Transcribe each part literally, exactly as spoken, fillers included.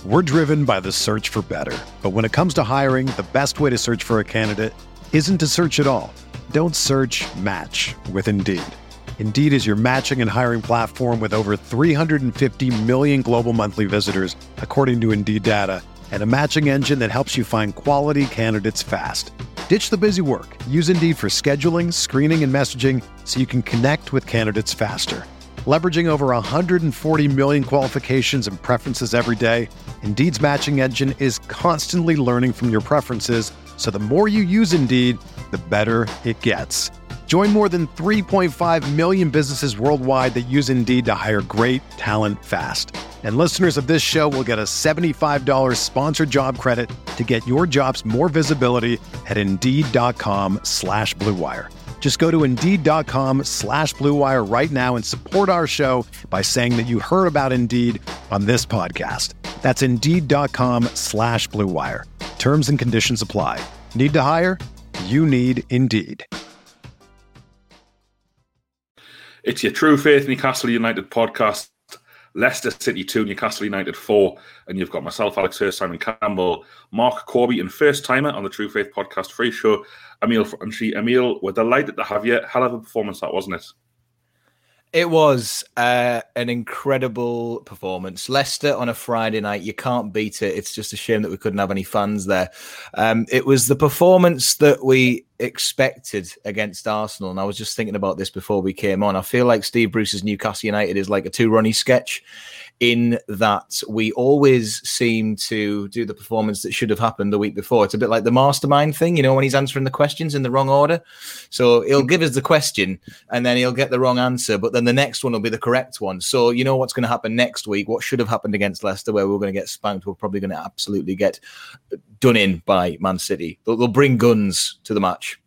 We're driven by the search for better. But when it comes to hiring, the best way to search for a candidate isn't to search at all. Don't search, match with Indeed. Indeed is your matching and hiring platform with over three hundred fifty million global monthly visitors, according to Indeed data, and a matching engine that helps you find quality candidates fast. Ditch the busy work. Use Indeed for scheduling, screening, and messaging so you can connect with candidates faster. Leveraging over one hundred forty million qualifications and preferences every day, Indeed's matching engine is constantly learning from your preferences, so the more you use Indeed, the better it gets. Join more than three point five million businesses worldwide that use Indeed to hire great talent fast. And listeners of this show will get a seventy-five dollars sponsored job credit to get your jobs more visibility at Indeed.com slash Blue Wire. Just go to Indeed.com slash Blue Wire right now and support our show by saying that you heard about Indeed on this podcast. That's Indeed.com slash Blue Wire. Terms and conditions apply. Need to hire? You need Indeed. It's your True Faith Newcastle United podcast. Leicester City two, Newcastle United four, and you've got myself, Alex Hurst, Simon Campbell, Mark Corby, and first timer on the True Faith podcast free show, Emil Franchi. Emil, we're delighted to have you. Hell of a performance that, wasn't it? It was uh, an incredible performance. Leicester on a Friday night, you can't beat it. It's just a shame that we couldn't have any fans there. Um, it was the performance that we expected against Arsenal, and I was just thinking about this before we came on. I feel like Steve Bruce's Newcastle United is like a two-Ronnie sketch, in that we always seem to do the performance that should have happened the week before. It's a bit like the mastermind thing, you know, when he's answering the questions in the wrong order. So he'll give us the question and then he'll get the wrong answer, but then the next one will be the correct one. So you know what's going to happen next week, what should have happened against Leicester, where we're going to get spanked. We're probably going to absolutely get done in by Man City. They'll, they'll bring guns to the match.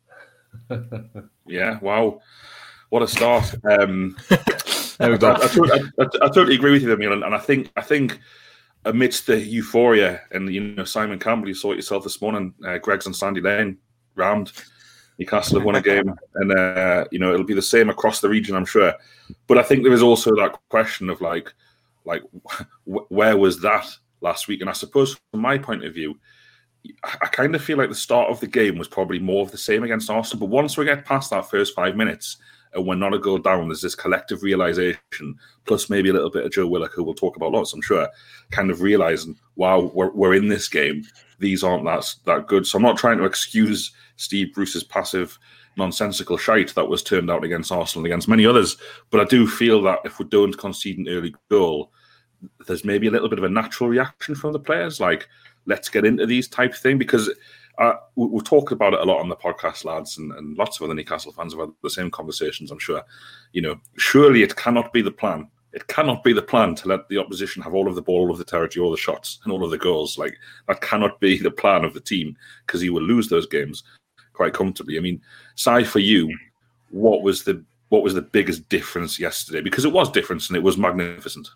Yeah, wow. What a start. Um, there we go. I, I, totally, I, I totally agree with you, Emil, and, and I think I think amidst the euphoria, and you know, Simon Campbell, you saw it yourself this morning, uh, Greggs and Sandy Lane rammed. Newcastle have won a game, and uh, you know, it'll be the same across the region, I'm sure. But I think there is also that question of like, like wh- where was that last week? And I suppose from my point of view, I kind of feel like the start of the game was probably more of the same against Arsenal. But once we get past that first five minutes and we're not a goal down, there's this collective realisation, plus maybe a little bit of Joe Willock, who we'll talk about lots, I'm sure, kind of realising, wow, we're, we're in this game. These aren't that, that good. So I'm not trying to excuse Steve Bruce's passive, nonsensical shite that was turned out against Arsenal and against many others. But I do feel that if we don't concede an early goal, there's maybe a little bit of a natural reaction from the players, like, let's get into these type of thing, because uh, we, we've talked about it a lot on the podcast, lads, and, and lots of other Newcastle fans have had the same conversations, I'm sure. You know, surely it cannot be the plan. It cannot be the plan to let the opposition have all of the ball, all of the territory, all the shots, and all of the goals. Like, that cannot be the plan of the team, because you will lose those games quite comfortably. I mean, Si, for you, what was the what was the biggest difference yesterday? Because it was different and it was magnificent.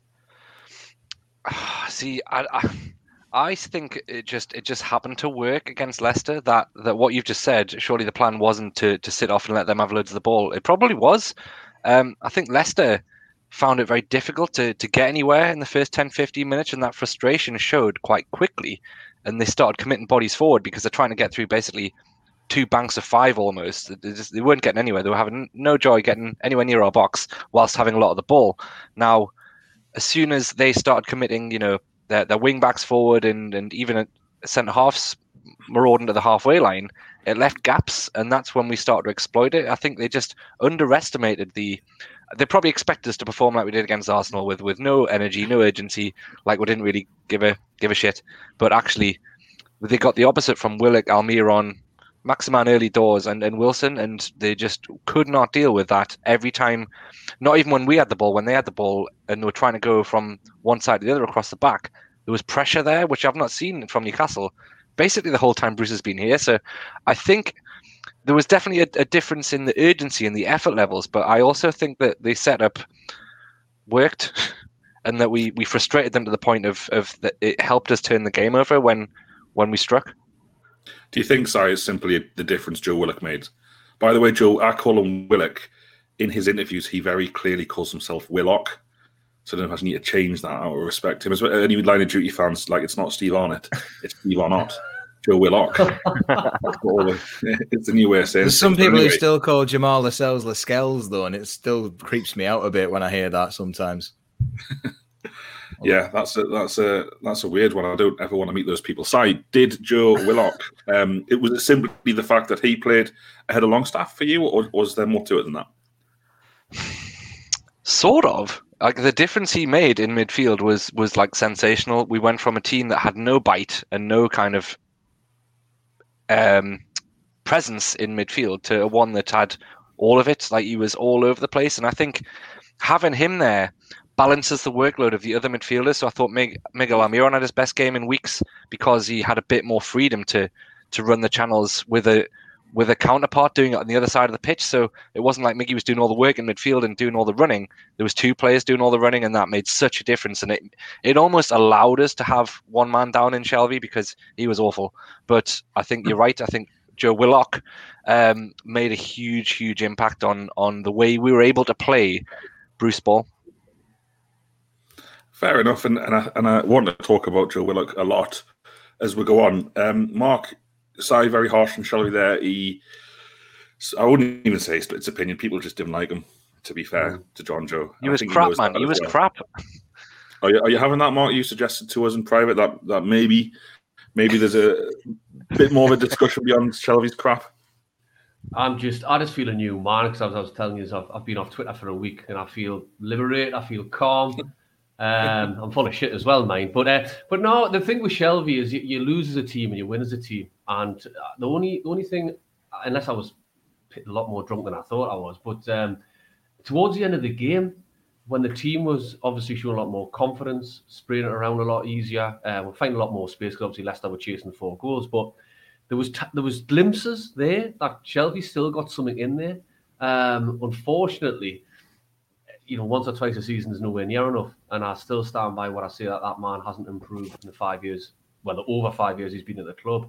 See, I, I I think it just it just happened to work against Leicester. That that what you've just said, surely the plan wasn't to to sit off and let them have loads of the ball. It probably was. Um, I think Leicester found it very difficult to to get anywhere in the first ten, fifteen minutes, and that frustration showed quite quickly. And they started committing bodies forward because they're trying to get through basically two banks of five almost. They, just, they weren't getting anywhere. They were having no joy getting anywhere near our box whilst having a lot of the ball. Now, as soon as they started committing, you know, their, their wing backs forward and, and even centre halves marauding to the halfway line, it left gaps, and that's when we started to exploit it. I think they just underestimated the. They probably expected us to perform like we did against Arsenal, with, with no energy, no urgency, like we didn't really give a give a shit. But actually, they got the opposite from Willock, Almiron, Maximan early doors, and, and Wilson, and they just could not deal with that every time. Not even when we had the ball, when they had the ball and they were trying to go from one side to the other across the back, there was pressure there, which I've not seen from Newcastle basically the whole time Bruce has been here. So I think there was definitely a, a difference in the urgency and the effort levels, but I also think that the setup worked and that we, we frustrated them to the point of, of that it helped us turn the game over when when we struck. Do you think, sorry, it's simply the difference Joe Willock made? By the way, Joe, I call him Willock. In his interviews, he very clearly calls himself Willock. So I don't know if I need to change that out of respect to him. As any line of duty fans, like, it's not Steve Arnott, it's Steve Arnott, Joe Willock. It's a new way of saying. There's some things. people Anyway, who still call Jamal Lascelles Lascelles, though, and it still creeps me out a bit when I hear that sometimes. Yeah, that's a that's a that's a weird one. I don't ever want to meet those people. Sorry, did Joe Willock? Um, it was it simply the fact that he played ahead of Longstaff for you, or was there more to it than that? Sort of. Like, the difference he made in midfield was was like sensational. We went from a team that had no bite and no kind of um, presence in midfield to one that had all of it. Like, he was all over the place, and I think having him there balances the workload of the other midfielders. So I thought Mig- Miguel Almiron had his best game in weeks because he had a bit more freedom to to run the channels with a with a counterpart doing it on the other side of the pitch. So it wasn't like Miggy was doing all the work in midfield and doing all the running. There was two players doing all the running, and that made such a difference. And it it almost allowed us to have one man down in Shelvey because he was awful. But I think you're right. I think Joe Willock um, made a huge, huge impact on on the way we were able to play Bruce Ball. Fair enough, and and I, and I want to talk about Joe Willock a lot as we go on. Um, Mark, Sai, very harsh on Shelby there. He, I wouldn't even say split his opinion. People just didn't like him, to be fair to John Joe. He was crap, man. He was well. crap. Are you, are you having that, Mark? You suggested to us in private that, that maybe maybe there's a bit more of a discussion beyond Shelby's crap. I'm just, I just feel a new man, because as I was telling you, I've, I've been off Twitter for a week and I feel liberated. I feel calm. Um, I'm full of shit as well, mate. But uh, but no, the thing with Shelby is you, you lose as a team and you win as a team. And the only the only thing, unless I was a lot more drunk than I thought I was, but um, towards the end of the game, when the team was obviously showing a lot more confidence, spraying it around a lot easier, uh, we're finding a lot more space because obviously Leicester were chasing four goals. But there was t- there was glimpses there that Shelby still got something in there. Um, unfortunately, you know, once or twice a season is nowhere near enough. And I still stand by what I say, that that man hasn't improved in the five years, well, the over five years he's been at the club.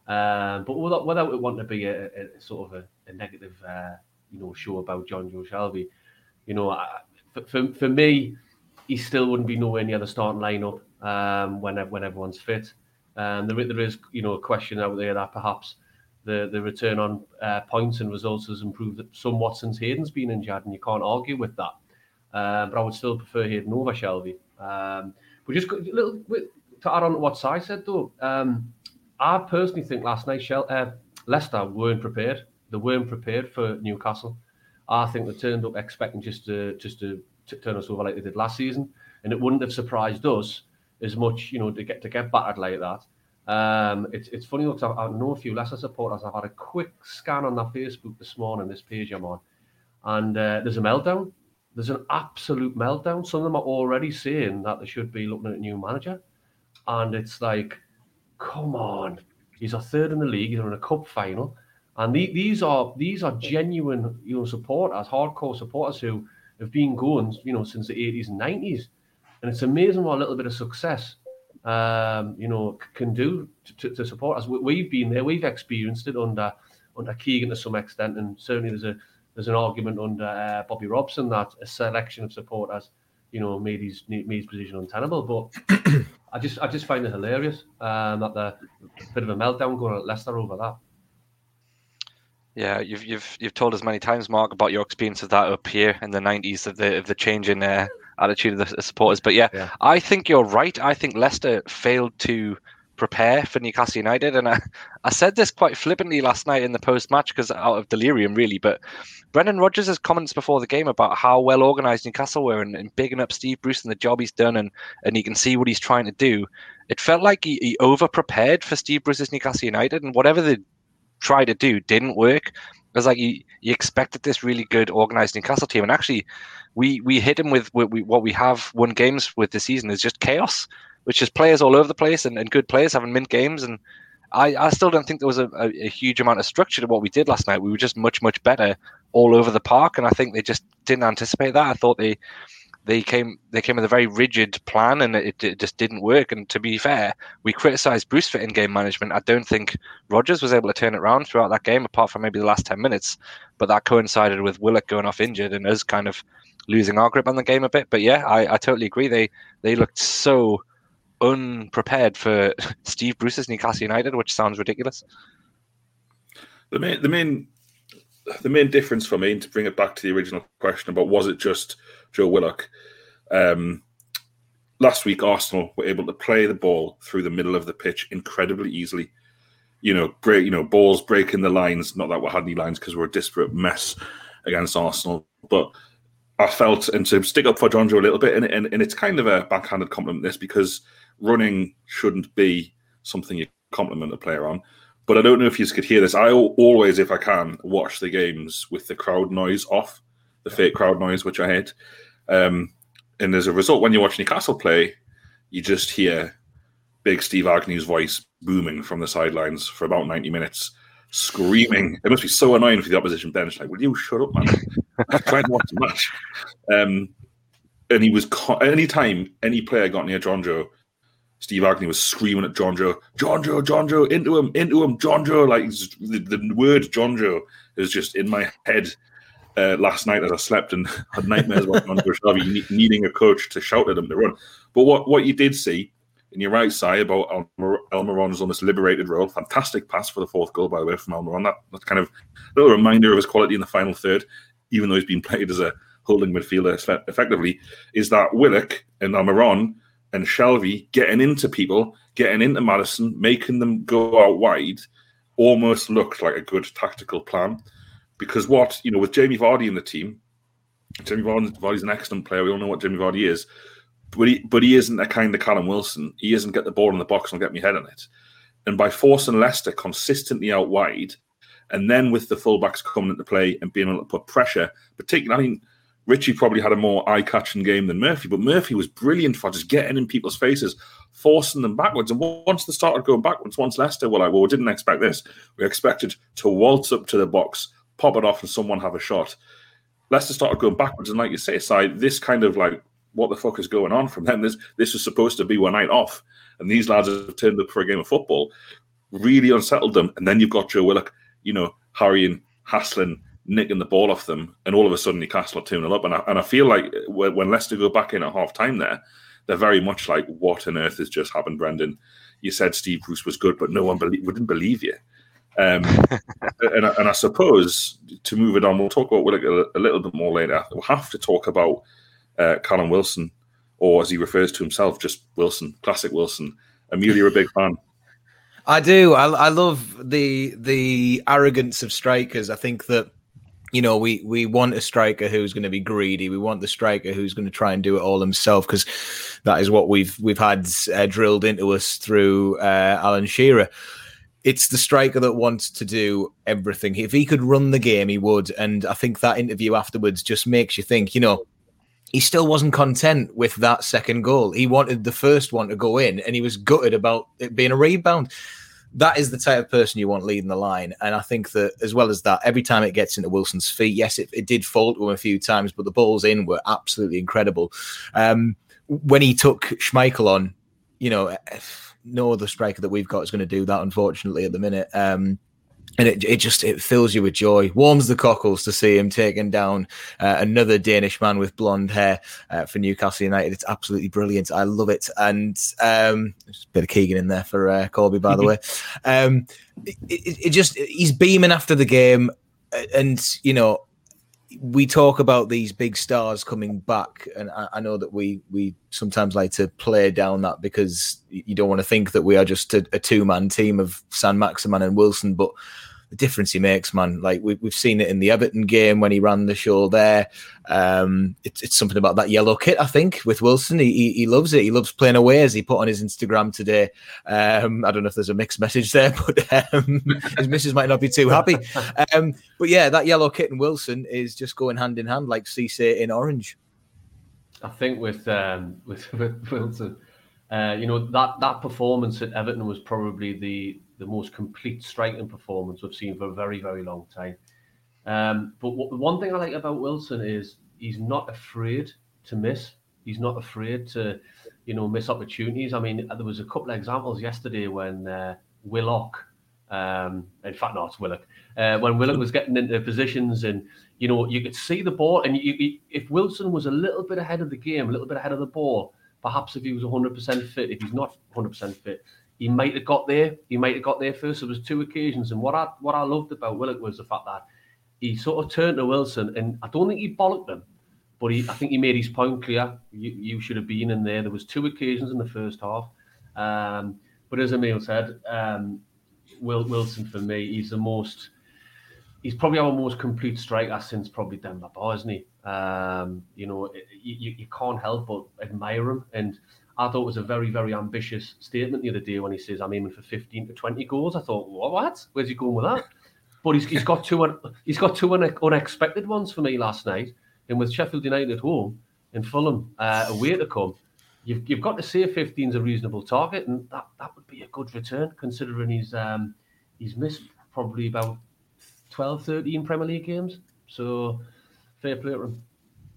Um, but without, without it wanting to be a, a, a sort of a, a negative, uh, you know, show about John Joe Shelby, you know, I, for, for me, he still wouldn't be nowhere near the starting lineup um, when, when everyone's fit. Um, there, there is, you know, a question out there that perhaps the, the return on uh, points and results has improved somewhat since Hayden's been injured, and you can't argue with that. Um, but I would still prefer Hayden over Shelby. Um, but just a little bit to add on to what Si said, though, um, I personally think last night Shel- uh, Leicester weren't prepared. They weren't prepared for Newcastle. I think they turned up expecting just to just to, to turn us over like they did last season, and it wouldn't have surprised us as much, you know, to get to get battered like that. Um, it's it's funny because I, I know a few Leicester supporters. I've had a quick scan on their Facebook this morning, this page I'm on, and uh, there's a meltdown. There's an absolute meltdown. Some of them are already saying that they should be looking at a new manager. And it's like, come on. He's a third in the league. He's in a cup final. And the, these are these are genuine, you know, supporters, hardcore supporters who have been going, you know, since the eighties and nineties. And it's amazing what a little bit of success, um, you know, can do to, to support us. We, we've been there. We've experienced it under under Keegan to some extent. And certainly there's a There's an argument under uh, Bobby Robson that a selection of supporters, you know, made his made his position untenable. But I just I just find it hilarious um, that the bit of a meltdown going on at Leicester over that. Yeah, you've you've you've told us many times, Mark, about your experience of that up here in the nineties of the of the change in uh, attitude of the supporters. But yeah, yeah, I think you're right. I think Leicester failed to prepare for Newcastle United, and I, I said this quite flippantly last night in the post-match because out of delirium really, but Brendan Rodgers' comments before the game about how well organised Newcastle were and, and bigging up Steve Bruce and the job he's done, and and he can see what he's trying to do, it felt like he, he over-prepared for Steve Bruce's Newcastle United, and whatever they tried to do didn't work. It was like he, he expected this really good organised Newcastle team, and actually we we hit him with what we, what we have won games with this season is just chaos, which is players all over the place and, and good players having mint games. And I, I still don't think there was a, a, a huge amount of structure to what we did last night. We were just much, much better all over the park. And I think they just didn't anticipate that. I thought they they came they came with a very rigid plan, and it, it just didn't work. And to be fair, we criticised Bruce for in-game management. I don't think Rodgers was able to turn it around throughout that game, apart from maybe the last ten minutes. But that coincided with Willock going off injured and us kind of losing our grip on the game a bit. But yeah, I, I totally agree. They they looked so unprepared for Steve Bruce's Newcastle United, which sounds ridiculous. The main, the main, the main difference for me, to bring it back to the original question about was it just Joe Willock? Um, last week, Arsenal were able to play the ball through the middle of the pitch incredibly easily. You know, break, you know, balls breaking the lines. Not that we had any lines because we're a disparate mess against Arsenal, but I felt, and to stick up for John Joe a little bit, and, and, and it's kind of a backhanded compliment, this, because running shouldn't be something you compliment a player on. But I don't know if you could hear this. I always, if I can, watch the games with the crowd noise off, the fake crowd noise, which I hate. Um, and as a result, when you watch Newcastle play, you just hear big Steve Agnew's voice booming from the sidelines for about ninety minutes, screaming. It must be so annoying for the opposition bench. Like, will you shut up, man? I'm trying to watch the match. Um, and he was, co- anytime any player got near John Joe, Steve Agnew was screaming at John Joe, John Joe, John Joe, into him, into him, John Joe. Like, the, the word John Joe is just in my head uh, last night as I slept and had nightmares about John Joe Shelby needing a coach to shout at him to run. But what, what you did see, in your right side, about Almir- Almiron's almost liberated role. Fantastic pass for the fourth goal, by the way, from Almiron. That, that's kind of a little reminder of his quality in the final third, even though he's been played as a holding midfielder effectively, is that Willock and Almiron and Shelvey getting into people, getting into Maddison, making them go out wide, almost looked like a good tactical plan. Because what, you know, with Jamie Vardy in the team, Jamie Vardy's an excellent player. We all know what Jamie Vardy is. But he, but he isn't a kind of Callum Wilson. He isn't get the ball in the box and get me head on it. And by forcing Leicester consistently out wide, and then with the fullbacks coming into play and being able to put pressure, particularly, I mean, Richie probably had a more eye-catching game than Murphy, but Murphy was brilliant for just getting in people's faces, forcing them backwards. And once they started going backwards, once Leicester were like, well, we didn't expect this. We expected to waltz up to the box, pop it off, and someone have a shot. Leicester started going backwards. And like you say, Si, this kind of like, what the fuck is going on from them? This this was supposed to be one night off. And these lads have turned up for a game of football, really unsettled them. And then you've got Joe Willock, you know, hurrying, hassling, nicking the ball off them, and all of a sudden Newcastle are two nil up. And I, and I feel like when Leicester go back in at half time there, they're very much like, what on earth has just happened, Brendan? You said Steve Bruce was good, but no one belie- wouldn't believe you. Um, and, I, and I suppose, to move it on, we'll talk about Willock a, a little bit more later. We'll have to talk about uh, Callum Wilson, or as he refers to himself, just Wilson, classic Wilson. Amelia, a big fan. I do. I, I love the the arrogance of strikers. I think that, you know, we, we want a striker who's going to be greedy. We want the striker who's going to try and do it all himself, because that is what we've we've had uh, drilled into us through uh, Alan Shearer. It's the striker that wants to do everything. If he could run the game, he would. And I think that interview afterwards just makes you think, you know, he still wasn't content with that second goal. He wanted the first one to go in, and he was gutted about it being a rebound. That is the type of person you want leading the line. And I think that, as well as that, every time it gets into Wilson's feet, yes, it, it did fall to him a few times, but the balls in were absolutely incredible. Um, when he took Schmeichel on, you know, no other striker that we've got is going to do that, unfortunately, at the minute. Um, and it, it just it fills you with joy, warms the cockles to see him taking down uh, another Danish man with blonde hair uh, for Newcastle United. It's absolutely brilliant. I love it. And um, there's a bit of Keegan in there for uh, Corby, by the way. Um, it, it, it just he's beaming after the game, and you know, we talk about these big stars coming back, and I, I know that we we sometimes like to play down that because you don't want to think that we are just a, a two-man team of San Maximan and Wilson, but the difference he makes, man. Like we, we've seen it in the Everton game when he ran the show there. Um, it's, it's something about that yellow kit, I think, with Wilson. He, he he loves it. He loves playing away, as he put on his Instagram today. Um, I don't know if there's a mixed message there, but um, his missus might not be too happy. Um, but yeah, that yellow kit and Wilson is just going hand in hand, like Cisse in orange. I think with um, with, with Wilson, uh, you know, that that performance at Everton was probably the the most complete striking performance we've seen for a very, very long time. Um, but w- one thing I like about Wilson is he's not afraid to miss. He's not afraid to, you know, miss opportunities. I mean, there was a couple of examples yesterday when uh, Willock Um, in fact, no, it's Willock. Uh, when Willock was getting into positions, and you know, you could see the ball, and you, you, if Wilson was a little bit ahead of the game, a little bit ahead of the ball, perhaps if he was one hundred percent fit, if he's not one hundred percent fit, he might have got there. He might have got there first. There was two occasions, and what I what I loved about Willock was the fact that he sort of turned to Wilson, and I don't think he bollocked him, but he, I think he made his point clear. You, you should have been in there. There was two occasions in the first half. Um, but as Emil said, um, Will, Wilson, for me, he's the most, he's probably our most complete striker since probably Demba Ba, isn't he? Um, you know, you, you can't help but admire him. And I thought it was a very, very ambitious statement the other day when he says, I'm aiming for fifteen to twenty goals. I thought, what? Where's he going with that? But he's, he's got two he's got two unexpected ones for me last night. And with Sheffield United at home and Fulham uh, away to come, you've you've got to say fifteen is a reasonable target, and that, that would be a good return considering he's um, he's missed probably about twelve, thirteen Premier League games. So fair play to him.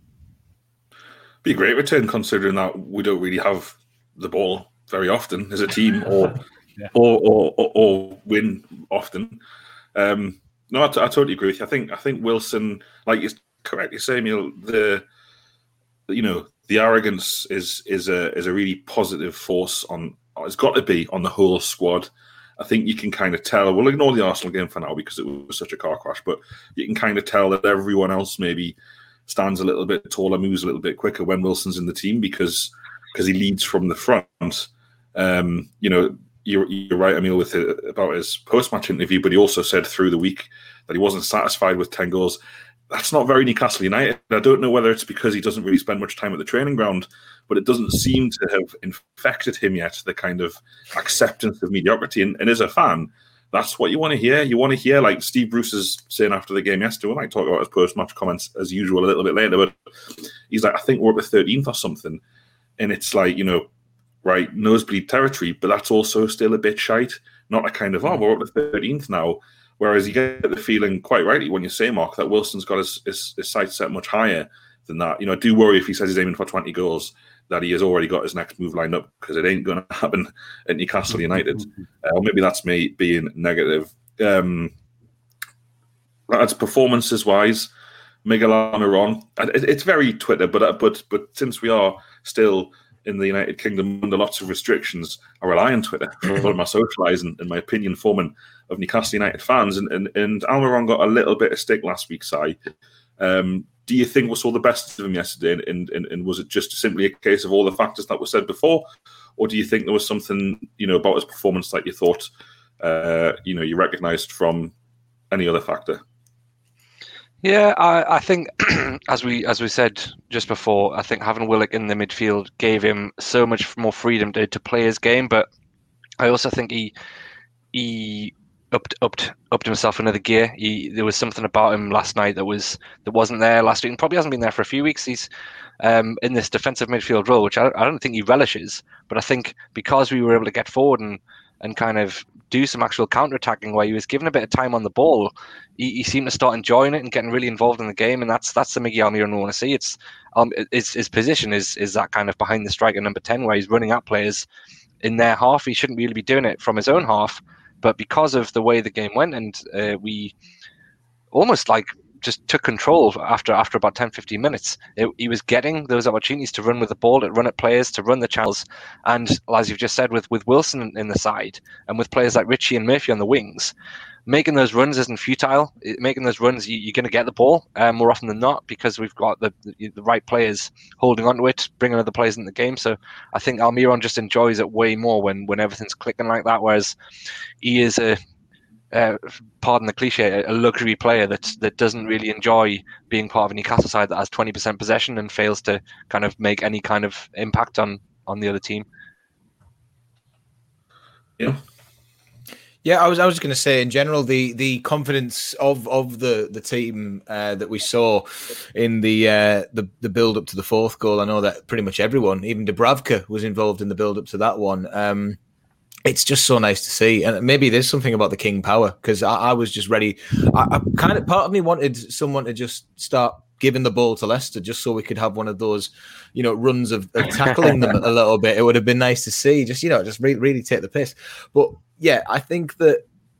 Be a great return considering that we don't really have the ball very often as a team, or yeah. or, or, or or win often. Um, no, I, t- I totally agree with you. I think I think Wilson, like you correctly say, Emil, the you know the arrogance is is a is a really positive force on. It's got to be on the whole squad. I think you can kind of tell. We'll ignore the Arsenal game for now because it was such a car crash, but you can kind of tell that everyone else maybe stands a little bit taller, moves a little bit quicker when Wilson's in the team because because he leads from the front. Um, you know. You're, you're right, Emil, with it, about his post-match interview, but he also said through the week that he wasn't satisfied with ten goals. That's not very Newcastle United. I don't know whether it's because he doesn't really spend much time at the training ground, but it doesn't seem to have infected him yet, the kind of acceptance of mediocrity. And, and as a fan, that's what you want to hear. You want to hear, like Steve Bruce is saying after the game yesterday, we might talk about his post-match comments as usual a little bit later, but he's like, I think we're up to thirteenth or something. And it's like, you know, right, nosebleed territory, but that's also still a bit shite. Not a kind of, oh, we're up to thirteenth now. Whereas you get the feeling, quite rightly, when you say, Mark, that Wilson's got his, his, his sights set much higher than that. You know, I do worry if he says he's aiming for twenty goals, that he has already got his next move lined up, because it ain't going to happen at Newcastle United. uh, or maybe that's me being negative. Um, as performances-wise, Miguel Almiron, it, it's very Twitter, but but but since we are still in the United Kingdom under lots of restrictions, I rely on Twitter for my socialising and my opinion forming of Newcastle United fans. And, and, and Almiron got a little bit of stick last week, Si. Um, do you think we saw the best of him yesterday? And, and, and was it just simply a case of all the factors that were said before? Or do you think there was something, you know, about his performance that you thought, uh, you know, you recognised from any other factor? Yeah, I, I think as we as we said just before, I think having Willock in the midfield gave him so much more freedom to, to play his game. But I also think he he upped upped upped himself another gear. He, there was something about him last night that was that wasn't there last week, and probably hasn't been there for a few weeks. He's um, in this defensive midfield role, which I, I don't think he relishes. But I think because we were able to get forward and and kind of do some actual counter-attacking where he was given a bit of time on the ball, he, he seemed to start enjoying it and getting really involved in the game, and that's that's the Miguel Almiron we want to see. It's um his, his position is is that kind of behind the striker number ten where he's running at players in their half. He shouldn't really be doing it from his own half, but because of the way the game went, and uh, we almost like just took control after after about ten, fifteen minutes. It, he was getting those opportunities to run with the ball, to run at players, to run the channels. And as you've just said, with, with Wilson in the side and with players like Richie and Murphy on the wings, making those runs isn't futile. It, making those runs, you, you're going to get the ball uh, more often than not because we've got the, the the right players holding onto it, bringing other players in the game. So I think Almiron just enjoys it way more when, when everything's clicking like that, whereas he is a Uh, pardon the cliche, a luxury player that that doesn't really enjoy being part of a Newcastle side that has twenty percent possession and fails to kind of make any kind of impact on, on the other team. Yeah. Yeah, I was I was going to say in general the the confidence of of the the team uh, that we saw in the uh, the the build up to the fourth goal. I know that pretty much everyone, even Dubravka, was involved in the build up to that one. Um, It's just so nice to see, and maybe there's something about the King power because I, I was just ready. I, I kind of part of me wanted someone to just start giving the ball to Leicester just so we could have one of those, you know, runs of, of tackling them a little bit. It would have been nice to see, just you know, just really, really take the piss. But yeah, I think that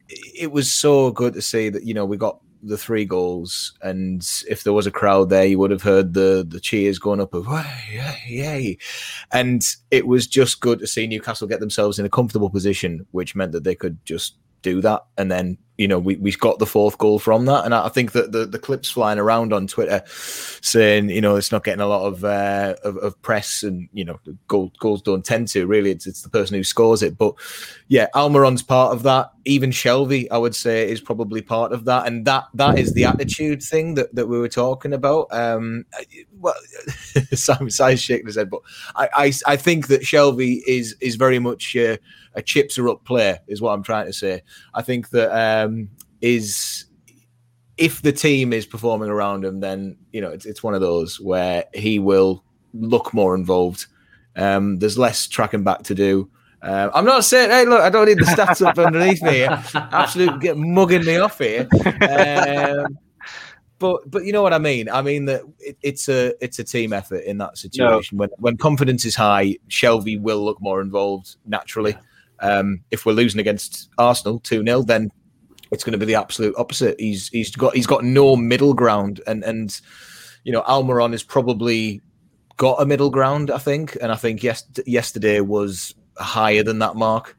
it was so good to see that, you know, we got the three goals, and if there was a crowd there, you would have heard the the cheers going up of hey, hey, and it was just good to see Newcastle get themselves in a comfortable position, which meant that they could just do that. And then, you know, we, we got the fourth goal from that. And I think that the, the clips flying around on Twitter saying, you know, it's not getting a lot of uh, of, of press, and, you know, goal, goals don't tend to. Really, it's, it's the person who scores it. But yeah, Almiron's part of that. Even Shelvey, I would say, is probably part of that. And that that is the attitude thing that, that we were talking about. Um, well, Simon Si's shaking his head, but I, I, I think that Shelvey is, is very much uh, a chips are up player, is what I'm trying to say. I think that um, is if the team is performing around him, then, you know, it's it's one of those where he will look more involved. Um, there's less tracking back to do. Uh, I'm not saying, hey, look, I don't need the stats up underneath me. Absolutely get mugging me off here. Um, but but you know what I mean. I mean that it, it's a it's a team effort in that situation. No. When when confidence is high, Shelvey will look more involved naturally. Um, if we're losing against Arsenal two nil, then it's going to be the absolute opposite. He's he's got he's got no middle ground, and and you know, Almiron has probably got a middle ground, I think, and I think yes, yesterday was higher than that mark.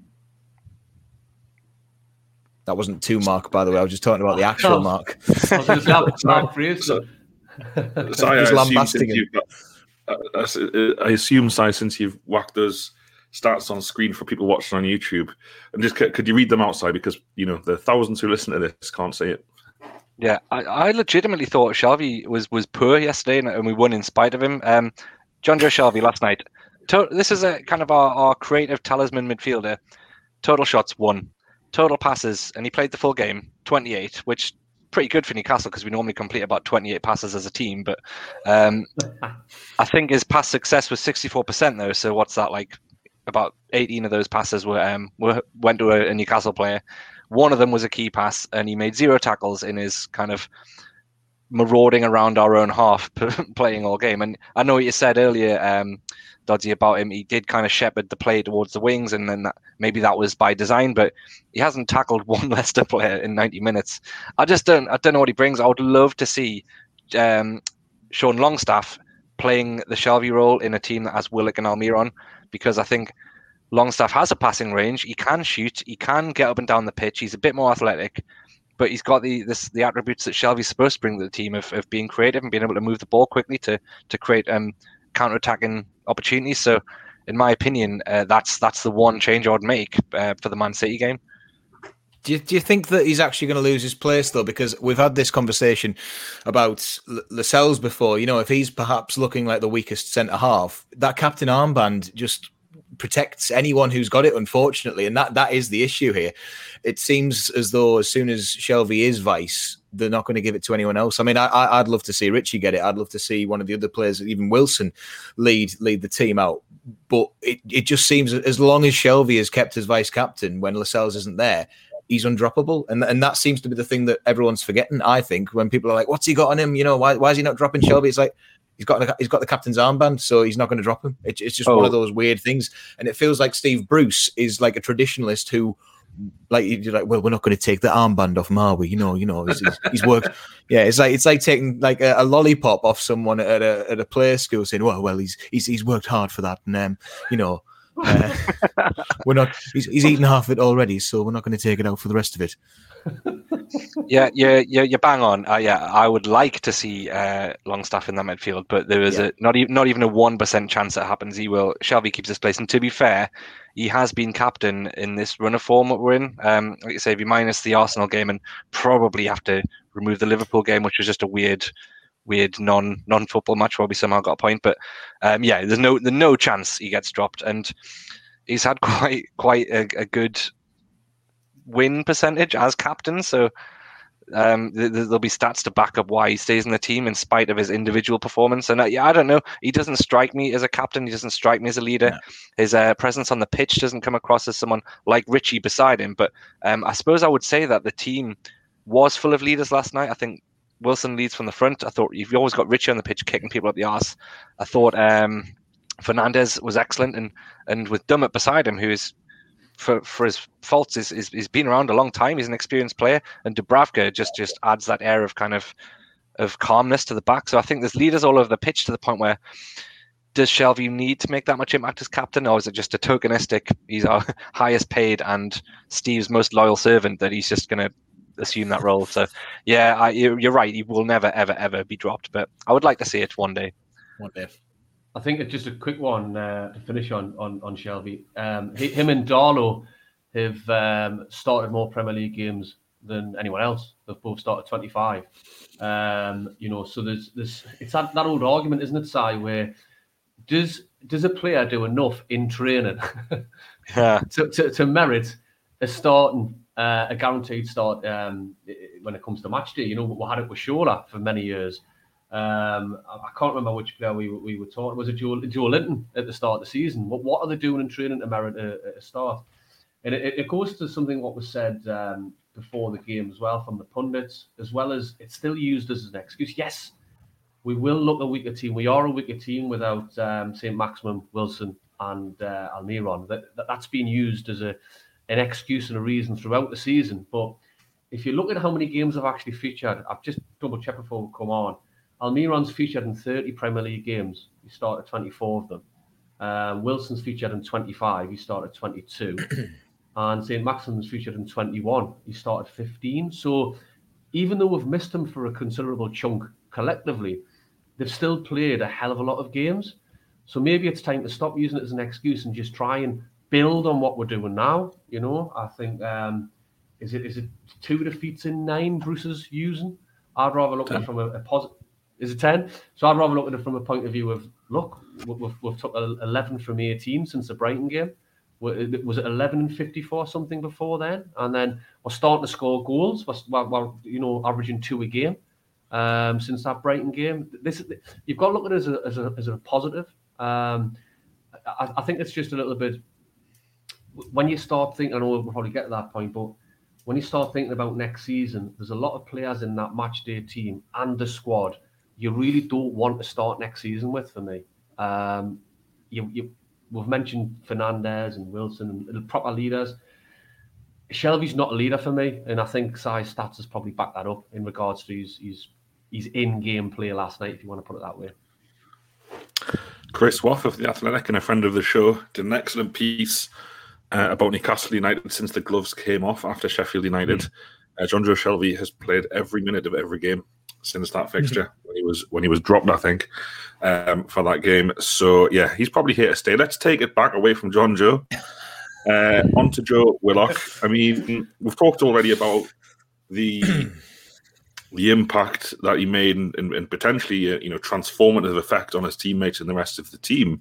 That wasn't two mark, by the way. I was just talking about the actual mark. I was just Mark so, so I, assume since you've got, uh, I assume, Si, since you've whacked those stats on screen for people watching on YouTube, and just could you read them outside, because, you know, the thousands who listen to this can't see it. Yeah, I, I legitimately thought Shelvey was was poor yesterday, and, and we won in spite of him. Um, Jonjo Shelvey last night. To, this is a kind of our, our creative talisman midfielder. Total shots, one. Total passes, and he played the full game, twenty-eight, which pretty good for Newcastle because we normally complete about twenty-eight passes as a team. But um, I think his pass success was sixty-four percent though. So what's that like? About eighteen of those passes were um were went to a, a Newcastle player. One of them was a key pass, and he made zero tackles in his kind of marauding around our own half, playing all game. And I know what you said earlier, um, Dodgy, about him. He did kind of shepherd the play towards the wings, and then that, maybe that was by design. But he hasn't tackled one Leicester player in ninety minutes. I just don't. I don't know what he brings. I would love to see um, Sean Longstaff playing the Shelvey role in a team that has Willock and Almiron, because I think Longstaff has a passing range. He can shoot. He can get up and down the pitch. He's a bit more athletic, but he's got the this the attributes that Shelvey's supposed to bring to the team of, of being creative and being able to move the ball quickly to to create um counter-attacking opportunities. So, in my opinion, uh, that's that's the one change I would make uh, for the Man City game. Do you, do you think that he's actually going to lose his place, though? Because we've had this conversation about L- Lascelles before. You know, if he's perhaps looking like the weakest centre-half, that captain armband just protects anyone who's got it, unfortunately. And that, that is the issue here. It seems as though as soon as Shelvey is vice, they're not going to give it to anyone else. I mean, I, I'd love to see Richie get it. I'd love to see one of the other players, even Wilson, lead lead the team out. But it, it just seems as long as Shelvey is kept as vice-captain when Lascelles isn't there, he's undroppable. And and that seems to be the thing that everyone's forgetting, I think, when people are like, what's he got on him? You know, why why is he not dropping Shelvey? It's like, he's got he's got the captain's armband, so he's not going to drop him. It, it's just oh. one of those weird things. And it feels like Steve Bruce is like a traditionalist who, like, you're like, well, we're not going to take the armband off him, are we? You know, you know, he's, he's, he's worked. Yeah, it's like it's like taking like a, a lollipop off someone at a at a play school, saying, well, well, he's he's he's worked hard for that, and um, you know. Uh, we're not. He's, he's eaten half of it already, so we're not going to take it out for the rest of it. yeah, yeah, yeah, you're bang on. Uh, yeah, I would like to see uh, Longstaff in that midfield, but there is yeah. a not even not even a one percent chance that happens. He will. Shelvey keeps his place, and to be fair, he has been captain in this run of form that we're in. Um, like you say, if you minus the Arsenal game, and probably have to remove the Liverpool game, which was just a weird. Weird non non football match where we somehow got a point, but um, yeah, there's no there's no chance he gets dropped, and he's had quite quite a, a good win percentage as captain. So um, th- there'll be stats to back up why he stays in the team in spite of his individual performance. And uh, yeah, I don't know. He doesn't strike me as a captain. He doesn't strike me as a leader. No. His uh, presence on the pitch doesn't come across as someone like Richie beside him. But um, I suppose I would say that the team was full of leaders last night. I think Wilson leads from the front. I thought you've always got Richie on the pitch kicking people up the arse. I thought um, Fernandez was excellent, and and with Dummett beside him, who is for, for his faults, is, is he's been around a long time. He's an experienced player, and Dubravka just just adds that air of kind of of calmness to the back. So I think there's leaders all over the pitch to the point where, does Shelvey need to make that much impact as captain, or is it just a tokenistic, he's our highest paid and Steve's most loyal servant, that he's just going to assume that role? So yeah, I, you're right, he will never ever ever be dropped, but I would like to see it one day. One day. I think it's just a quick one uh, to finish on on, on Shelvey. Um, he, him and Darlow have um, started more Premier League games than anyone else. They've both started twenty-five. Um, you know, so there's there's it's that, that old argument, isn't it, Si, where does does a player do enough in training yeah. to, to to merit a starting uh, a guaranteed start um, when it comes to match day? You know, we had it with Shola for many years. Um, I can't remember which player we, we were talking. Was it Joe, Joe Linton at the start of the season? What what are they doing in training to merit a, a start? And it, it goes to something what was said um, before the game as well from the pundits, as well as it's still used as an excuse. Yes, we will look a weaker team. We are a weaker team without um, Saint Maximin, Wilson, and uh, Almiron. That, that that's been used as a an excuse and a reason throughout the season. But if you look at how many games have actually featured, I've just double checked before we come on. Almiron's featured in thirty Premier League games. He started twenty-four of them. Um, Wilson's featured in twenty-five. He started twenty-two. And Saint Maximin's featured in twenty-one. He started fifteen. So even though we've missed him for a considerable chunk collectively, they've still played a hell of a lot of games. So maybe it's time to stop using it as an excuse and just try and build on what we're doing now. You know, I think, um, is it is it two defeats in nine Bruce is using? I'd rather look at it from a, a positive. Is it ten? So I'd rather look at it from a point of view of, look, we've, we've took eleven from eighteen since the Brighton game. Was it eleven and fifty-four something before then? And then we're starting to score goals. We're, we're you know, averaging two a game um, since that Brighton game. This You've got to look at it as a, as a, as a positive. Um, I, I think it's just a little bit, when you start thinking, I know we'll probably get to that point, but when you start thinking about next season, there's a lot of players in that match day team and the squad you really don't want to start next season with, for me. Um, you, you, we've mentioned Fernandez and Wilson and proper leaders. Shelvey's not a leader for me, and I think Si's stats has probably backed that up in regards to his, his, his in-game play last night, if you want to put it that way. Chris Waff of The Athletic and a friend of the show did an excellent piece uh, about Newcastle United since the gloves came off after Sheffield United. Mm. Uh, Jonjo Shelvey has played every minute of every game since that fixture mm-hmm. when he was when he was dropped, I think, um, for that game. So yeah, he's probably here to stay. Let's take it back away from Jonjo, uh, on to Joe Willock. I mean, we've talked already about the the impact that he made and, and, and potentially a, you know transformative effect on his teammates and the rest of the team.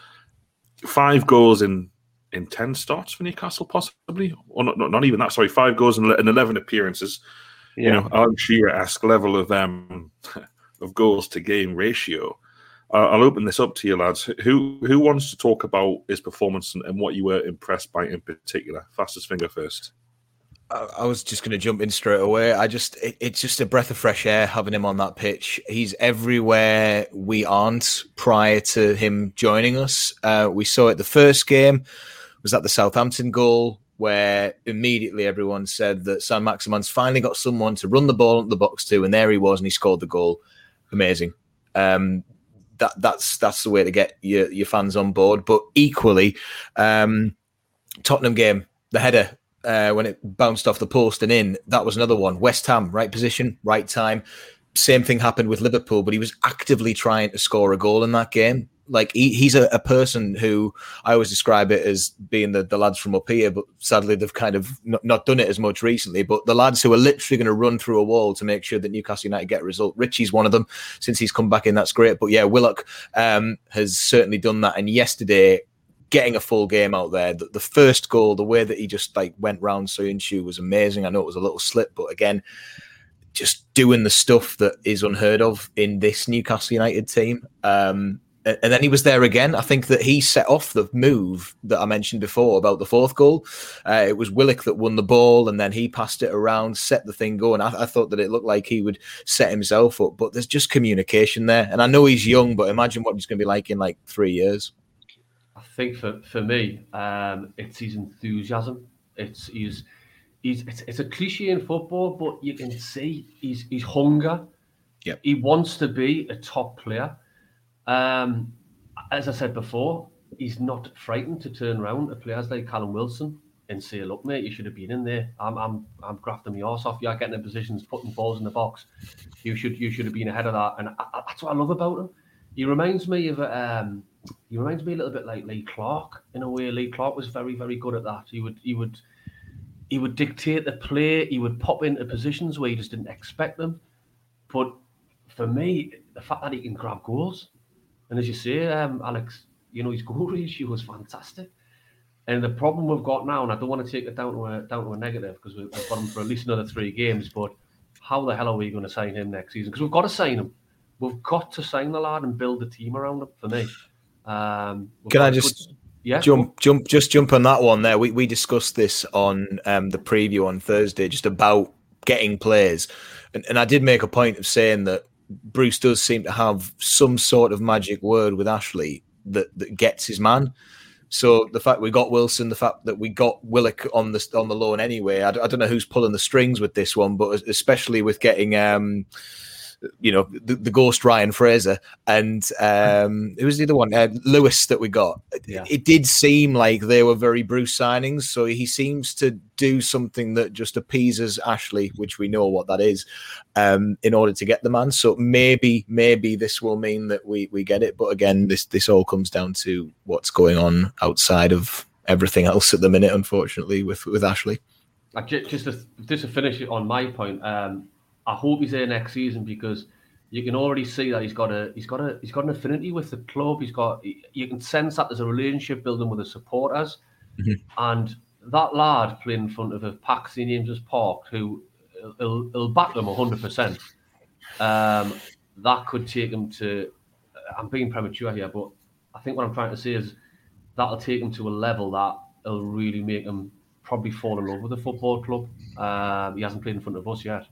Five goals in in ten starts for Newcastle, possibly, or not, not, not even that. Sorry, five goals in, in eleven appearances. Yeah. You know, Alan Shearer-esque level of um of goals to game ratio. Uh, I'll open this up to you, lads. Who who wants to talk about his performance and, and what you were impressed by in particular? Fastest finger first. I, I was just going to jump in straight away. I just it, it's just a breath of fresh air having him on that pitch. He's everywhere we aren't prior to him joining us. Uh, we saw it the first game. Was that the Southampton goal, where immediately everyone said that Saint Maximin's finally got someone to run the ball into the box to, and there he was, and he scored the goal. Amazing. Um, that that's that's the way to get your, your fans on board. But equally, um, Tottenham game, the header uh, when it bounced off the post and in, that was another one. West Ham, right position, right time. Same thing happened with Liverpool, but he was actively trying to score a goal in that game. Like he, he's a, a person who I always describe it as being the, the lads from up here, but sadly they've kind of not, not done it as much recently. But the lads who are literally going to run through a wall to make sure that Newcastle United get a result. Richie's one of them. Since he's come back in, that's great. But yeah, Willock um, has certainly done that. And yesterday, getting a full game out there, the, the first goal, the way that he just like went round Soyuncu was amazing. I know it was a little slip, but again, just doing the stuff that is unheard of in this Newcastle United team. Um, And then he was there again. I think that he set off the move that I mentioned before about the fourth goal. Uh, it was Willock that won the ball, and then he passed it around, set the thing going. I, I thought that it looked like he would set himself up, but there's just communication there. And I know he's young, but imagine what he's going to be like in like three years. I think for, for me, um, it's his enthusiasm. It's his, he's it's, it's a cliche in football, but you can see his, his hunger. Yep. He wants to be a top player. Um, as I said before, he's not frightened to turn around to players like Callum Wilson and say, "Look, mate, you should have been in there. I'm, I'm, I'm grafting my arse off. You're getting in positions, putting balls in the box. You should, you should have been ahead of that." And I, I, that's what I love about him. He reminds me of, um, he reminds me a little bit like Lee Clark in a way. Lee Clark was very, very good at that. He would, he would, he would dictate the play. He would pop into positions where you just didn't expect them. But for me, the fact that he can grab goals, and as you say, um, Alex, you know, his goal ratio was fantastic. And the problem we've got now, and I don't want to take it down to a down to a negative because we've got him for at least another three games, but how the hell are we going to sign him next season? Because we've got to sign him. We've got to sign the lad and build the team around him. For me, um, can I just good, yeah, jump jump just jump on that one there? We we discussed this on um, the preview on Thursday, just about getting players, and, and I did make a point of saying that Bruce does seem to have some sort of magic word with Ashley that, that gets his man. So the fact we got Wilson, the fact that we got Willock on the on the loan anyway, I, I don't know who's pulling the strings with this one, but especially with getting, um, you know, the, the ghost Ryan Fraser and um, who was the other one, uh, Lewis that we got. Yeah. It, it did seem like they were very Bruce signings, so he seems to do something that just appeases Ashley, which we know what that is, um, in order to get the man. So maybe, maybe this will mean that we we get it. But again, this this all comes down to what's going on outside of everything else at the minute, unfortunately, with with Ashley. Just to, just to finish it on my point, um, I hope he's there next season because you can already see that he's got a he's got a he's got an affinity with the club. He's got you can sense that there's a relationship building with the supporters, mm-hmm. and that lad playing in front of a pack Saint James's Park who will will back them one hundred percent. Um, that could take him to. I'm being premature here, but I think what I'm trying to say is that'll take him to a level that will really make him probably fall in love with the football club. Um, he hasn't played in front of us yet.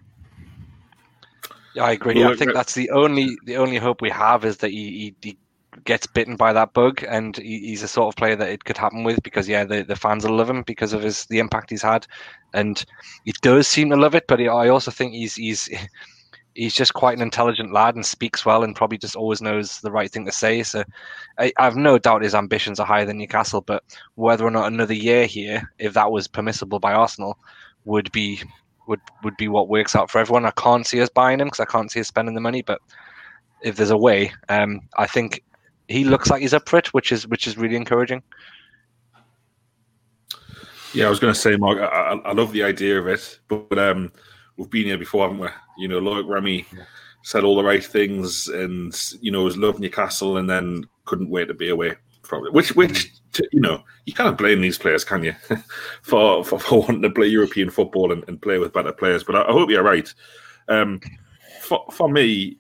Yeah, I agree. I think that's the only the only hope we have is that he, he, he gets bitten by that bug, and he, he's a sort of player that it could happen with because yeah, the, the fans will love him because of his the impact he's had, and he does seem to love it. But he, I also think he's he's he's just quite an intelligent lad and speaks well and probably just always knows the right thing to say. So I, I have no doubt his ambitions are higher than Newcastle, but whether or not another year here, if that was permissible by Arsenal, would be. Would, would be what works out for everyone. I can't see us buying him because I can't see us spending the money. But if there's a way, um, I think he looks like he's up for it, which is which is really encouraging. Yeah, I was going to say, Mark, I, I love the idea of it, but, but um, we've been here before, haven't we? You know, Loic Remy said all the right things, and you know, was loving Newcastle, and then couldn't wait to be away from it. Which, which, you know, you can't blame these players, can you, for, for for wanting to play European football and, and play with better players? But I, I hope you're right. Um, for for me,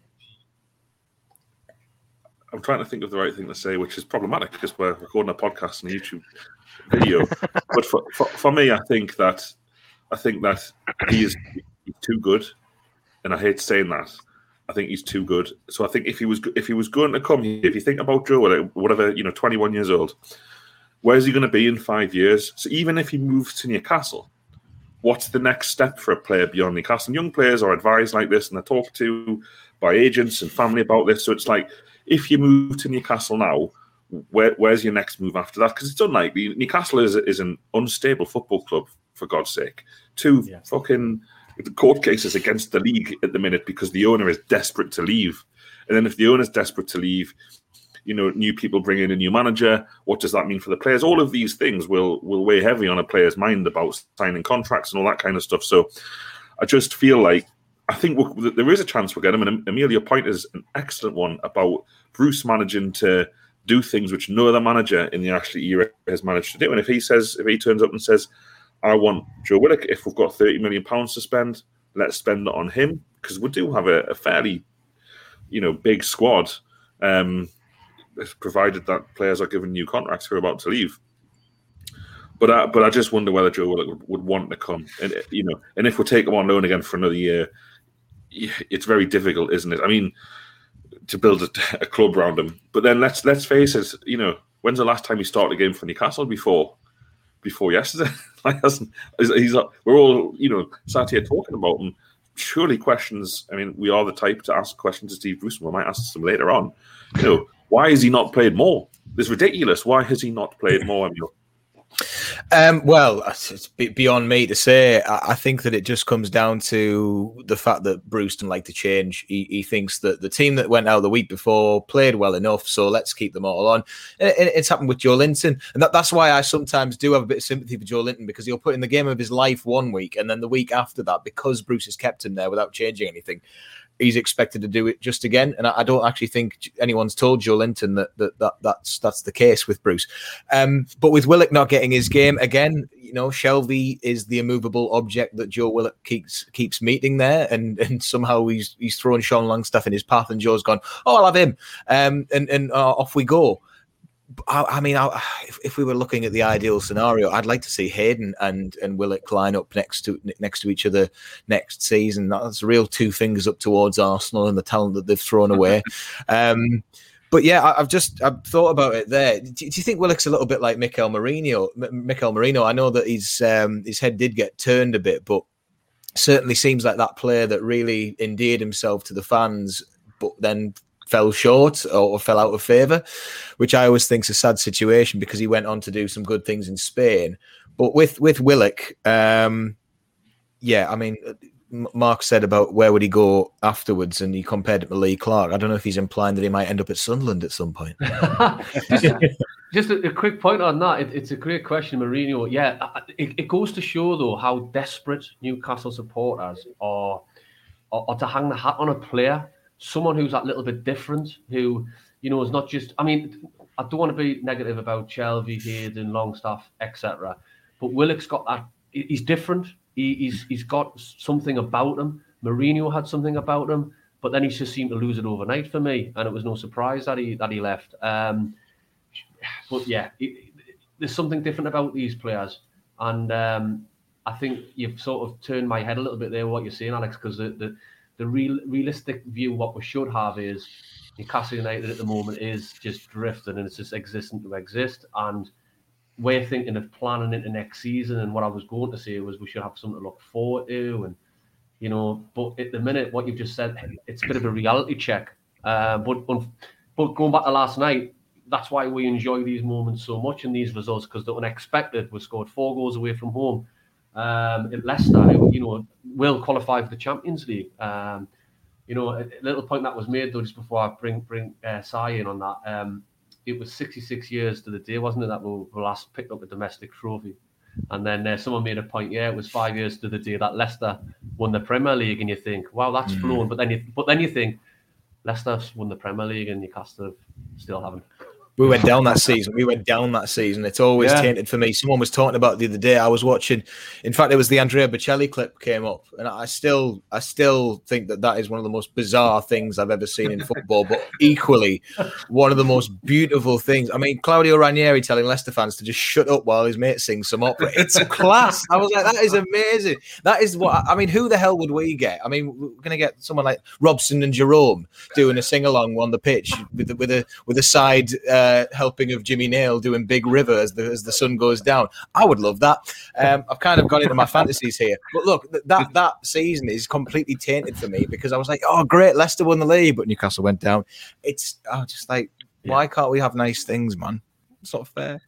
I'm trying to think of the right thing to say, which is problematic because we're recording a podcast and a YouTube video. But for, for for me, I think that I think that he is too good, and I hate saying that. I think he's too good. So I think if he was if he was going to come here, if you think about Joe, whatever, you know, twenty-one years old, where's he going to be in five years? So even if he moves to Newcastle, what's the next step for a player beyond Newcastle? And young players are advised like this, and they're talked to by agents and family about this. So it's like, if you move to Newcastle now, where, where's your next move after that? Because it's unlikely. Newcastle is is an unstable football club, for God's sake. Two yeah. fucking court cases against the league at the minute because the owner is desperate to leave. And then if the owner's desperate to leave, you know, new people bring in a new manager. What does that mean for the players? All of these things will will weigh heavy on a player's mind about signing contracts and all that kind of stuff. So I just feel like I think we'll, there is a chance we'll get him. And Emil, your point is an excellent one about Bruce managing to do things which no other manager in the Ashley era has managed to do. And if he says, if he turns up and says, I want Joe Willock, if we've got thirty million pounds to spend, let's spend it on him, because we do have a, a fairly, you know, big squad, um, provided that players are given new contracts who are about to leave. But I, but I just wonder whether Joe Willock would, would want to come, and you know, and if we take him on loan again for another year, it's very difficult, isn't it? I mean, to build a, a club around him. But then let's let's face it, you know, when's the last time he started a game for Newcastle before before yesterday? Like, hasn't, he's we're all you know sat here talking about him. Surely questions. I mean, we are the type to ask questions to Steve Bruce. We might ask them later on. You know, why has he not played more? It's ridiculous. Why has he not played more, Emil? Um, well, it's beyond me to say. I think that it just comes down to the fact that Bruce doesn't like to change. He, he thinks that the team that went out the week before played well enough, so let's keep them all on. It's happened with Joe Linton, and that, that's why I sometimes do have a bit of sympathy for Joe Linton, because he'll put in the game of his life one week, and then the week after that, because Bruce has kept him there without changing anything, he's expected to do it just again. And I don't actually think anyone's told Joe Linton that, that, that that's that's the case with Bruce. Um, but with Willock not getting his game again, you know, Shelvey is the immovable object that Joe Willock keeps keeps meeting there, and and somehow he's he's thrown Sean Longstaff in his path, and Joe's gone, oh, I'll have him, um, and and uh, off we go. I, I mean, I, if, if we were looking at the ideal scenario, I'd like to see Hayden and and Willock line up next to next to each other next season. That's real two fingers up towards Arsenal and the talent that they've thrown away. Um, but yeah, I, I've just I've thought about it there. Do, do you think Willock's a little bit like Mikel Merino? M- Mikel Merino. I know that his um, his head did get turned a bit, but certainly seems like that player that really endeared himself to the fans, but then fell short or fell out of favour, which I always think is a sad situation, because he went on to do some good things in Spain. But with with Willock, um, yeah, I mean, Mark said about where would he go afterwards, and he compared it to Lee Clark. I don't know if he's implying that he might end up at Sunderland at some point. just just a, a quick point on that. It, it's a great question, Mourinho. Yeah, it, it goes to show, though, how desperate Newcastle supporters are, are, are to hang the hat on a player. Someone who's that little bit different, who, you know, is not just, I mean, I don't want to be negative about Shelvey, Hayden, Longstaff, et cetera. But Willock's got that, he's different. He, he's He's got something about him. Mourinho had something about him, but then he just seemed to lose it overnight for me. And it was no surprise that he that he left. Um, but yeah, it, there's something different about these players. And um, I think you've sort of turned my head a little bit there, what you're saying, Alex, because the, the The real, realistic view, what we should have, is Newcastle United at the moment is just drifting, and it's just existing to exist. And we're thinking of planning into next season. And what I was going to say was we should have something to look forward to. And, you know, but at the minute, what you've just said, it's a bit of a reality check. Uh, but, but going back to last night, that's why we enjoy these moments so much and these results, because they're unexpected. We scored four goals away from home. Um, at Leicester, who, you know, will qualify for the Champions League. Um, you know, a, a little point that was made, though, just before I bring bring uh, Sai in on that. Um, it was sixty-six years to the day, wasn't it, that we, we last picked up a domestic trophy? And then uh, someone made a point, yeah, it was five years to the day that Leicester won the Premier League, and you think, wow, that's mm. flown. But then you, but then you think, Leicester's won the Premier League, and Newcastle still haven't. We went down that season. We went down that season. It's always yeah. tainted for me. Someone was talking about it the other day. I was watching. In fact, it was the Andrea Bocelli clip came up, and I still, I still think that that is one of the most bizarre things I've ever seen in football. But equally, one of the most beautiful things. I mean, Claudio Ranieri telling Leicester fans to just shut up while his mate sings some opera. It's a class. I was like, that is amazing. That is what I mean. Who the hell would we get? I mean, we're going to get someone like Robson and Jerome doing a sing along on the pitch with with a with a side. Uh, Uh, helping of Jimmy Nail doing Big River as the as the sun goes down. I would love that. Um, I've kind of gone into my fantasies here, but look, th- that that season is completely tainted for me, because I was like, oh great, Leicester won the league, but Newcastle went down. It's oh, just like, yeah. Why can't we have nice things, man? It's not fair.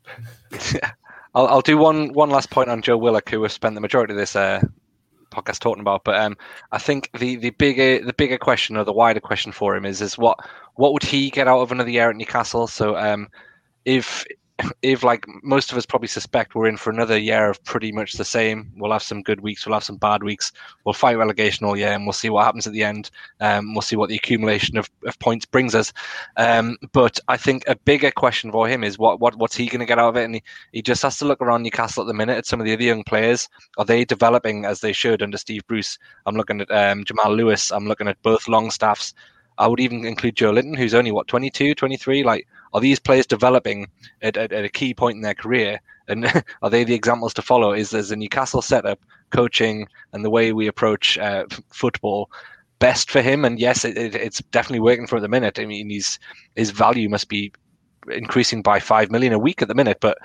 I'll I'll do one one last point on Joe Willock, who has spent the majority of this uh, podcast talking about, but um, I think the the bigger the bigger question, or the wider question for him is is what what would he get out of another year at Newcastle? So um, if if like most of us probably suspect, we're in for another year of pretty much the same. We'll have some good weeks, we'll have some bad weeks. We'll fight relegation all year, and we'll see what happens at the end. Um, we'll see what the accumulation of, of points brings us. Um, but I think a bigger question for him is what what what's he going to get out of it? And he, he just has to look around Newcastle at the minute at some of the other young players. Are they developing as they should under Steve Bruce? I'm looking at um, Jamal Lewis. I'm looking at both Longstaffs. I would even include Joe Linton, who's only, what, twenty-two, twenty-three? Like, are these players developing at, at, at a key point in their career? And are they the examples to follow? Is there's a Newcastle setup, coaching, and the way we approach uh, f- football best for him? And yes, it, it, it's definitely working for the minute. I mean, he's, his value must be increasing by five million a week at the minute, but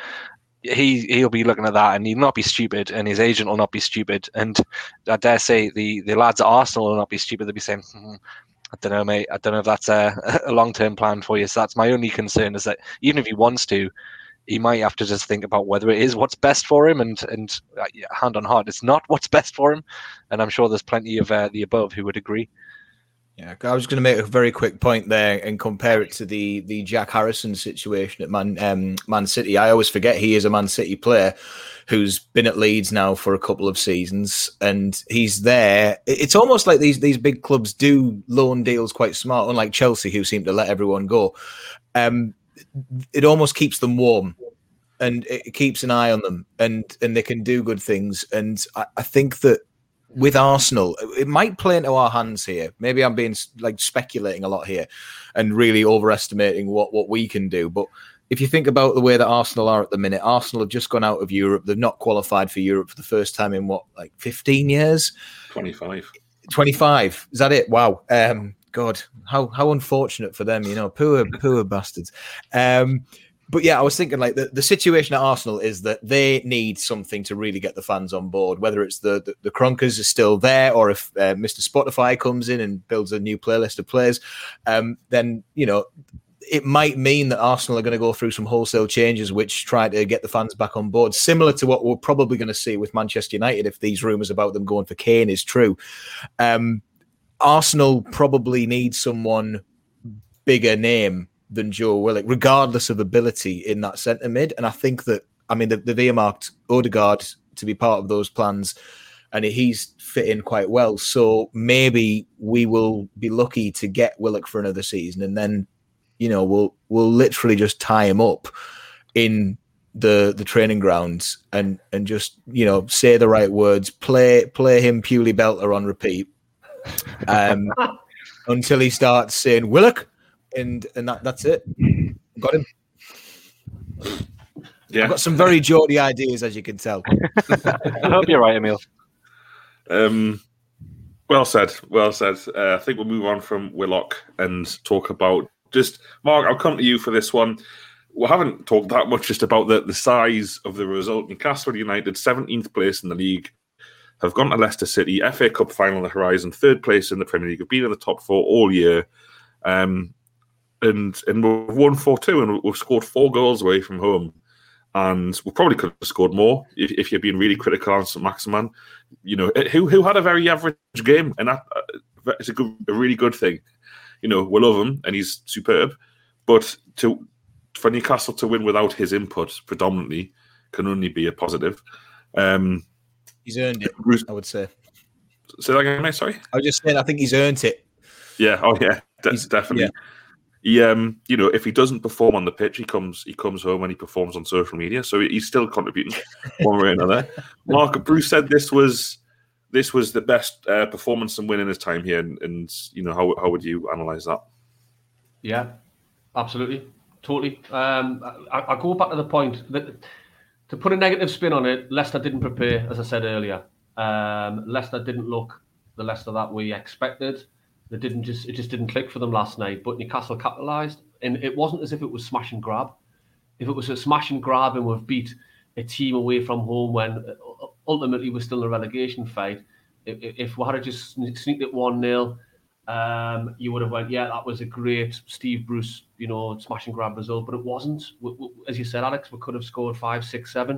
he he'll be looking at that, and he'll not be stupid, and his agent will not be stupid, and I dare say the the lads at Arsenal will not be stupid. They'll be saying, hmm, I don't know, mate. I don't know if that's a, a long term plan for you. So that's my only concern, is that even if he wants to, he might have to just think about whether it is what's best for him, and and uh, hand on heart, it's not what's best for him. And I'm sure there's plenty of uh, the above who would agree. Yeah, I was going to make a very quick point there and compare it to the the Jack Harrison situation at Man um, Man City. I always forget he is a Man City player who's been at Leeds now for a couple of seasons, and he's there. It's almost like these these big clubs do loan deals quite smart, unlike Chelsea, who seem to let everyone go. Um, it almost keeps them warm, and it keeps an eye on them, and and they can do good things. And I, I think that with Arsenal, it might play into our hands here. Maybe I'm being like speculating a lot here and really overestimating what, what we can do. But if you think about the way that Arsenal are at the minute, Arsenal have just gone out of Europe. They've not qualified for Europe for the first time in what, like fifteen years? twenty-five. twenty-five. Is that it? Wow. Um, God, how how unfortunate for them, you know, poor, poor bastards. Um, But yeah, I was thinking like the, the situation at Arsenal is that they need something to really get the fans on board, whether it's the the, the Kroenkes are still there, or if uh, Mister Spotify comes in and builds a new playlist of players, um, then, you know, it might mean that Arsenal are going to go through some wholesale changes which try to get the fans back on board, similar to what we're probably going to see with Manchester United if these rumours about them going for Kane is true. Um, Arsenal probably need someone bigger name than Joe Willock, regardless of ability in that centre mid. And I think that, I mean, they've earmarked Odegaard to be part of those plans, and he's fit in quite well. So maybe we will be lucky to get Willock for another season, and then, you know, we'll we'll literally just tie him up in the the training grounds and and just, you know, say the right words, play play him Pewley Belter on repeat, um, until he starts saying Willock. And and that, that's it. Got him. Yeah, I've got some very Geordie ideas, as you can tell. I hope you're right, Emil. Um, well said. Well said. Uh, I think we'll move on from Willock and talk about just Mark. I'll come to you for this one. We haven't talked that much just about the, the size of the result. Newcastle United, seventeenth place in the league, have gone to Leicester City, F A Cup final on the horizon, third place in the Premier League, have been in the top four all year. Um, And and we've won four two, and we've scored four goals away from home. And we probably could have scored more if, if you're being really critical on Saint-Maximin. You know, who who had a very average game, and that, uh, it's a good, a really good thing. You know, we love him, and he's superb. But to for Newcastle to win without his input predominantly can only be a positive. Um, he's earned it, I would say. Say that again, mate, sorry? I was just saying, I think he's earned it. Yeah, oh yeah, de- definitely. Yeah. He, um, you know, if he doesn't perform on the pitch, he comes he comes home and he performs on social media. So he's still contributing one way or another. Mark, Bruce said this was this was the best uh, performance and win in his time here, and, and you know, how how would you analyse that? Yeah, absolutely, totally. Um, I, I go back to the point that to put a negative spin on it, Leicester didn't prepare, as I said earlier. Um, Leicester didn't look the Leicester that we expected. They didn't just it just didn't click for them last night, but Newcastle capitalised, and it wasn't as if it was smash and grab. If it was a smash and grab and we've beat a team away from home when ultimately we're still in a relegation fight, if, if we had just sneaked it one nil, um, you would have went, yeah, that was a great Steve Bruce, you know, smash and grab result, but it wasn't. We, we, as you said, Alex, we could have scored five, six, seven.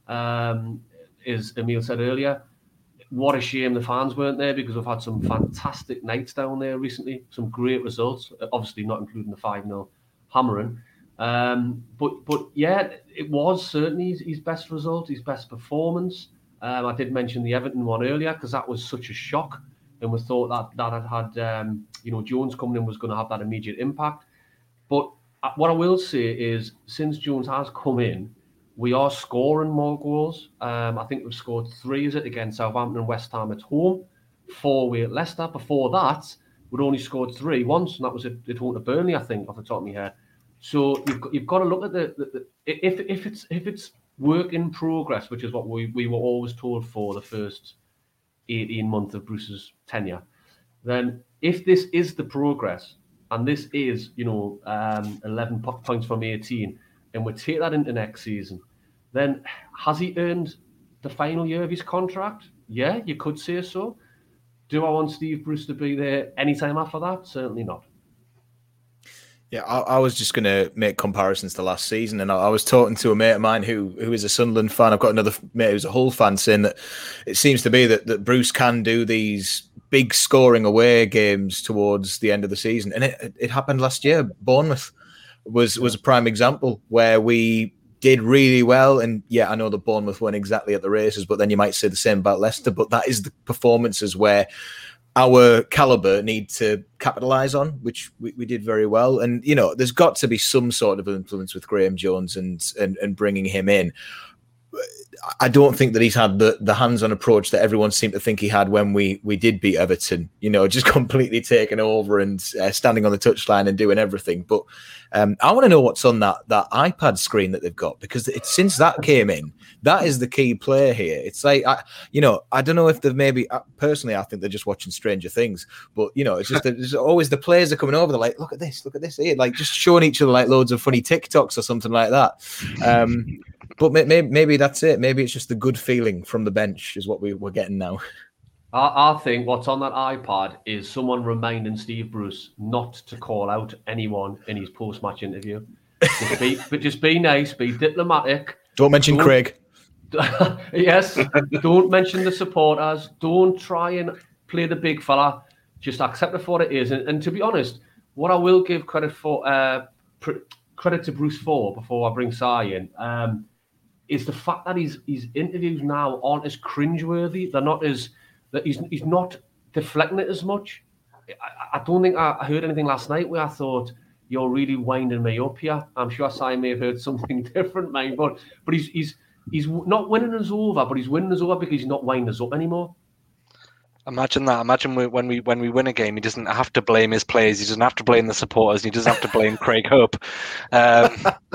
Um, as Emil said earlier. What a shame the fans weren't there, because we've had some fantastic nights down there recently, some great results, obviously not including the five nil hammering. Um, but but yeah, it was certainly his, his best result, his best performance. Um, I did mention the Everton one earlier because that was such a shock, and we thought that that had had um, you know, Jones coming in was going to have that immediate impact. But what I will say is, since Jones has come in, we are scoring more goals. Um, I think we've scored three, is it, against Southampton and West Ham at home, four away at Leicester. Before that, we'd only scored three once, and that was at, at home to Burnley, I think, off the top of my head. So you've got, you've got to look at the, the, the if if it's if it's work in progress, which is what we, we were always told for the first eighteen months of Bruce's tenure, then if this is the progress, and this is, you know, um, eleven points from eighteen, and we take that into next season, then has he earned the final year of his contract? Yeah, you could say so. Do I want Steve Bruce to be there anytime after that? Certainly not. Yeah, I, I was just going to make comparisons to last season, and I, I was talking to a mate of mine who who is a Sunderland fan. I've got another mate who's a Hull fan, saying that it seems to be that, that Bruce can do these big scoring away games towards the end of the season, and it it happened last year. Bournemouth was was a prime example where we did really well, and yeah, I know the Bournemouth weren't exactly at the races, but then you might say the same about Leicester. But that is the performances where our caliber need to capitalize on, which we, we did very well. And, you know, there's got to be some sort of influence with Graham Jones and, and, and bringing him in. I don't think that he's had the, the hands-on approach that everyone seemed to think he had when we we did beat Everton, you know, just completely taking over and uh, standing on the touchline and doing everything. But um, I want to know what's on that that iPad screen that they've got, because it's, since that came in, that is the key player here. It's like, I, you know, I don't know if they've maybe, personally, I think they're just watching Stranger Things, but, you know, it's just that there's always the players are coming over. They're like, look at this, look at this here, like just showing each other like loads of funny TikToks or something like that. Um, But maybe, maybe that's it. Maybe it's just the good feeling from the bench is what we, we're getting now. I, I think what's on that iPad is someone reminding Steve Bruce not to call out anyone in his post-match interview. Just be, but just be nice, be diplomatic. Don't mention don't, Craig. Yes, don't mention the supporters. Don't try and play the big fella. Just accept it for what it is. And, and to be honest, what I will give credit for, uh, pr- credit to Bruce for before I bring Si in, um, is the fact that his his interviews now aren't as cringeworthy. They're not as that he's he's not deflecting it as much. I, I don't think I, I heard anything last night where I thought, you're really winding me up here. I'm sure Si may have heard something different, mate. But but he's he's he's not winning us over, but he's winning us over because he's not winding us up anymore. Imagine that. Imagine when we when we win a game, he doesn't have to blame his players. He doesn't have to blame the supporters. He doesn't have to blame Craig Hope. Um,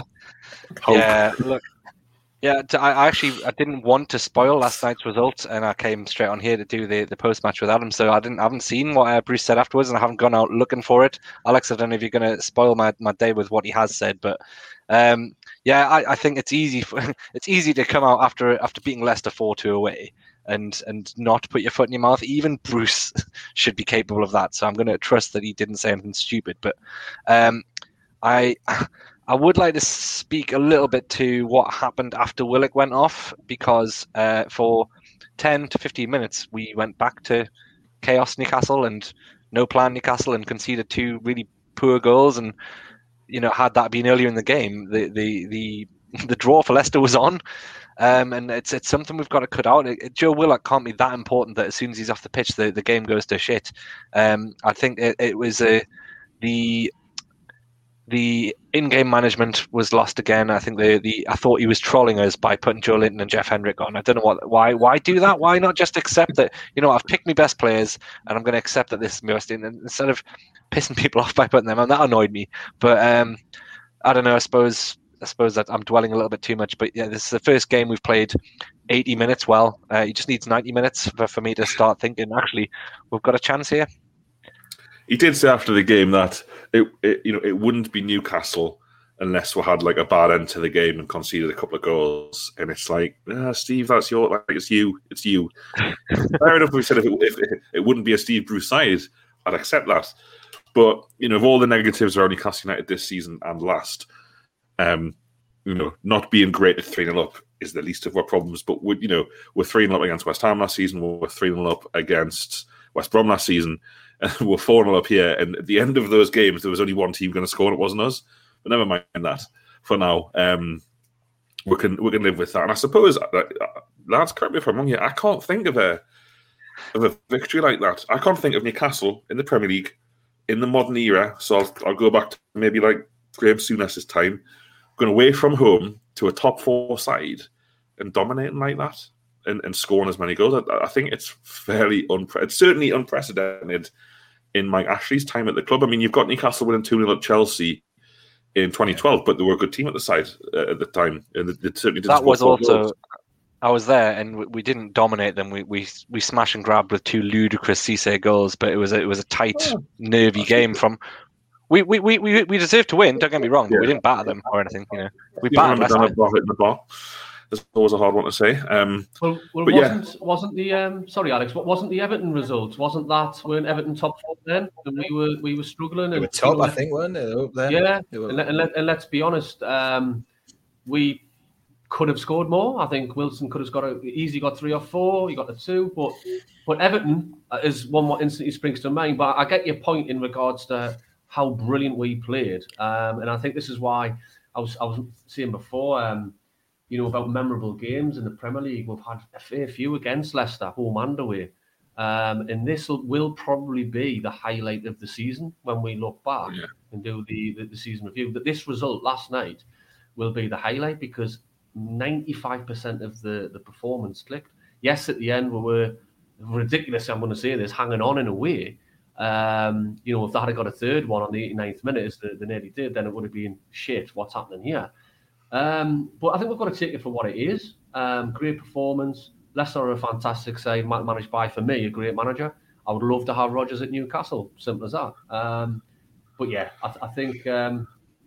Hope. Yeah, look. Yeah, I actually I didn't want to spoil last night's results, and I came straight on here to do the, the post match with Adam. So I didn't I haven't seen what uh, Bruce said afterwards, and I haven't gone out looking for it. Alex, I don't know if you're going to spoil my, my day with what he has said, but um, yeah, I, I think it's easy for, it's easy to come out after after beating Leicester four two away and and not put your foot in your mouth. Even Bruce should be capable of that. So I'm going to trust that he didn't say anything stupid. But um, I. I would like to speak a little bit to what happened after Willock went off, because uh, for ten to fifteen minutes, we went back to chaos Newcastle and no plan Newcastle and conceded two really poor goals. And, you know, had that been earlier in the game, the the the, the draw for Leicester was on. Um, and it's it's something we've got to cut out. It, Joe Willock can't be that important that as soon as he's off the pitch, the, the game goes to shit. Um, I think it, it was a, the... The in-game management was lost again. I think the, the I thought he was trolling us by putting Joe Linton and Jeff Hendrick on. I don't know what why why do that. Why not just accept that, you know, I've picked my best players and I'm going to accept that this is my best team, and instead of pissing people off by putting them on. That annoyed me. But um, I don't know. I suppose I suppose that I'm dwelling a little bit too much. But yeah, this is the first game we've played eighty minutes well. Uh, he just needs ninety minutes for, for me to start thinking, actually, we've got a chance here. He did say after the game that it, it, you know, it wouldn't be Newcastle unless we had like a bad end to the game and conceded a couple of goals. And it's like, ah, Steve, that's your like, it's you, it's you. Fair enough. We said if it, if it, it wouldn't be a Steve Bruce side, I'd accept that. But you know, of all the negatives around Newcastle United this season and last, um, you know, not being great at three nil up is the least of our problems. But we, you know, we're three nil up against West Ham last season. We're three nil up against West Brom last season. We're four nil up here, and at the end of those games, there was only one team going to score, and it wasn't us. But never mind that for now. Um, we can we can live with that. And I suppose, uh, lads, correct me if I'm wrong here, I can't think of a of a victory like that. I can't think of Newcastle in the Premier League in the modern era. So I'll, I'll go back to maybe like Graham Souness's time, going away from home to a top four side and dominating like that. And, and scoring as many goals. I, I think it's fairly unpre- it's certainly unprecedented in Mike Ashley's time at the club. I mean, you've got Newcastle winning two nil at Chelsea in twenty twelve, but they were a good team at the side uh, at the time, and they, they certainly didn't. That was also. Goals. I was there, and we, we didn't dominate them. We we we smash and grabbed with two ludicrous Cisse goals, but it was a, it was a tight, oh, nervy game from. we we we we we deserve to win. Don't get me wrong, but Yeah. we didn't batter them or anything. You know, we You battered haven't Leicester. done a in the bar. That's always a hard one to say. Um, Well, well But yeah. wasn't wasn't the um, sorry, Alex, what wasn't the Everton results? Wasn't that weren't Everton top four then? And we were we were struggling. They and were top, you know, I think, weren't they? They were up there. Yeah, They were- and, let, and, let, and let's be honest, um, we could have scored more. I think Wilson could have got a, easily got three or four. He got the two, but but Everton is one what instantly springs to mind. But I get your point in regards to how brilliant we played, um, and I think this is why I was I was saying before, um, you know, about memorable games in the Premier League. We've had a fair few against Leicester, home and away. Um, and this will, will probably be the highlight of the season when we look back Yeah. and do the, the, the season review. But this result last night will be the highlight because ninety-five percent of the, the performance clicked. Yes, at the end we were ridiculous, I'm going to say this, hanging on in a way. Um, you know, if they had got a third one on the eighty-ninth minute, as they, they nearly did, then it would have been shit, what's happening here? Um, but I think we've got to take it for what it is. Um, great performance. Leicester are a fantastic side, ma- managed by, for me, a great manager. I would love to have Rodgers at Newcastle. Simple as that. Um, but yeah, I, th- I think um,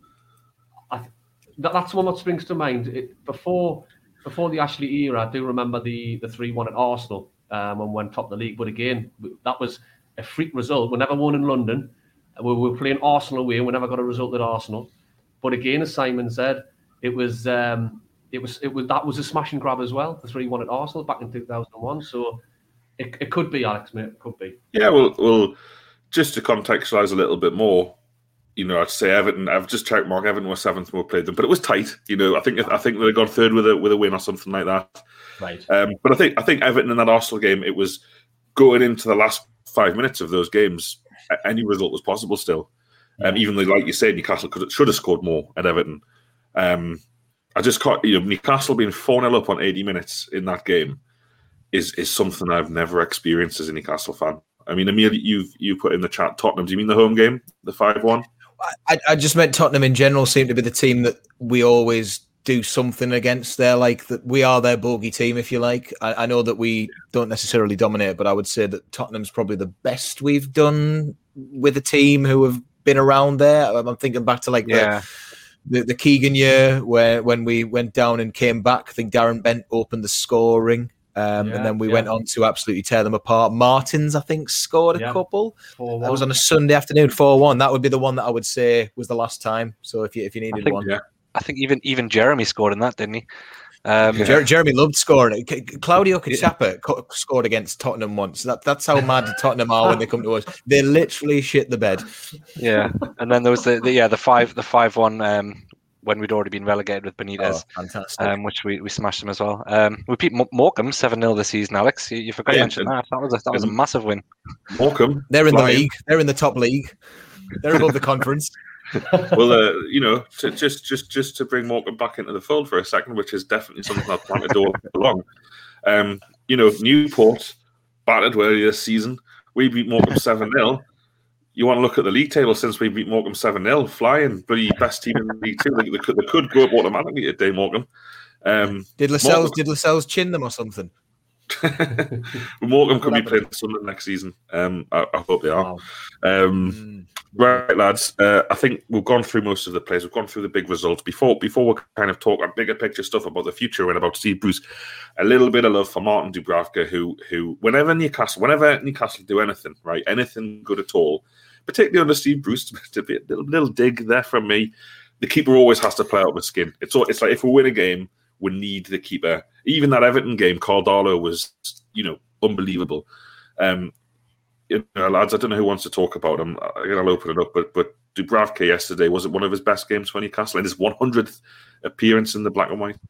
I th- that, that's one that springs to mind. It, before before the Ashley era, I do remember the the three one at Arsenal um, and went top of the league. But again, that was a freak result. We never won in London. We were playing Arsenal away. We never got a result at Arsenal. But again, as Simon said, it was um, it was it was that was a smash and grab as well. The three one at Arsenal back in two thousand one. So it, it could be, Alex, mate. It could be. yeah, well, well, just to contextualise a little bit more, you know, I'd say Everton. I've just checked. Mark Everton was seventh when we played them, but it was tight. You know, I think I think they'd gone third with a with a win or something like that. Right. Um, but I think I think Everton in that Arsenal game, it was going into the last five minutes of those games. Any result was possible still. Um, even though, like you said, Newcastle could should have scored more at Everton. Um, I just can't. You know, Newcastle being four nil up on eighty minutes in that game is is something I've never experienced as a Newcastle fan. I mean, Emil, you've you put in the chat Tottenham. Do you mean the home game, the five one? I, I just meant Tottenham in general seem to be the team that we always do something against. They're like that. We are their bogey team, if you like. I, I know that we don't necessarily dominate, but I would say that Tottenham's probably the best we've done with a team who have been around there. I'm thinking back to like Yeah. the, the, the Keegan year where when we went down and came back. I think Darren Bent opened the scoring. Um, Yeah, and then we yeah. went on to absolutely tear them apart. Martins, I think, scored a Yeah. couple. four That was one. on a Sunday afternoon, four one. That would be the one that I would say was the last time. So if you if you needed think- one. Yeah. I think even even Jeremy scored in that, didn't he? Um, Jer- Jeremy loved scoring. C- C- Claudio Cachapa co- scored against Tottenham once. That, that's how mad Tottenham are when they come to us. They literally shit the bed. Yeah, and then there was the, the yeah the five the five one um, when we'd already been relegated with Benitez. Oh, fantastic. Um, which we, we smashed them as well. Um, we beat M- Morecambe seven nil this season, Alex. You, you forgot to Yeah, mention and- that. That was a, that was a massive win. Morecambe. They're in the flying. league. They're in the top league. They're above the conference. Well, uh, you know, to, just just just to bring Morecambe back into the fold for a second, which is definitely something I plan to do all along. Um, you know, Newport battered earlier this season. We beat Morecambe seven nil. You want to look at the league table since we beat Morecambe seven nil, flying, bloody best team in the league too. They, they, could, they could go up automatically today, Morecambe. Um, Did Lascelles Morecambe- did Lascelles chin them or something? Morecambe could be Whatever. playing Sunderland next season. Um, I, I hope they are. Wow. Um, Mm. Right, lads. Uh, I think we've gone through most of the plays. We've gone through the big results. Before before we kind of talk on bigger picture stuff about the future and about Steve Bruce, a little bit of love for Martin Dubravka, who who whenever Newcastle, whenever Newcastle do anything, right, anything good at all, particularly under Steve Bruce, to be a little, little dig there from me. The keeper always has to play out with skin. It's all, it's like if we win a game, we need the keeper. Even that Everton game, Cardalo was, you know, unbelievable. Um, you know, lads, I don't know who wants to talk about him. I'll open it up, but but Dubravka yesterday, was it one of his best games for Newcastle? And his one hundredth appearance in the black and white.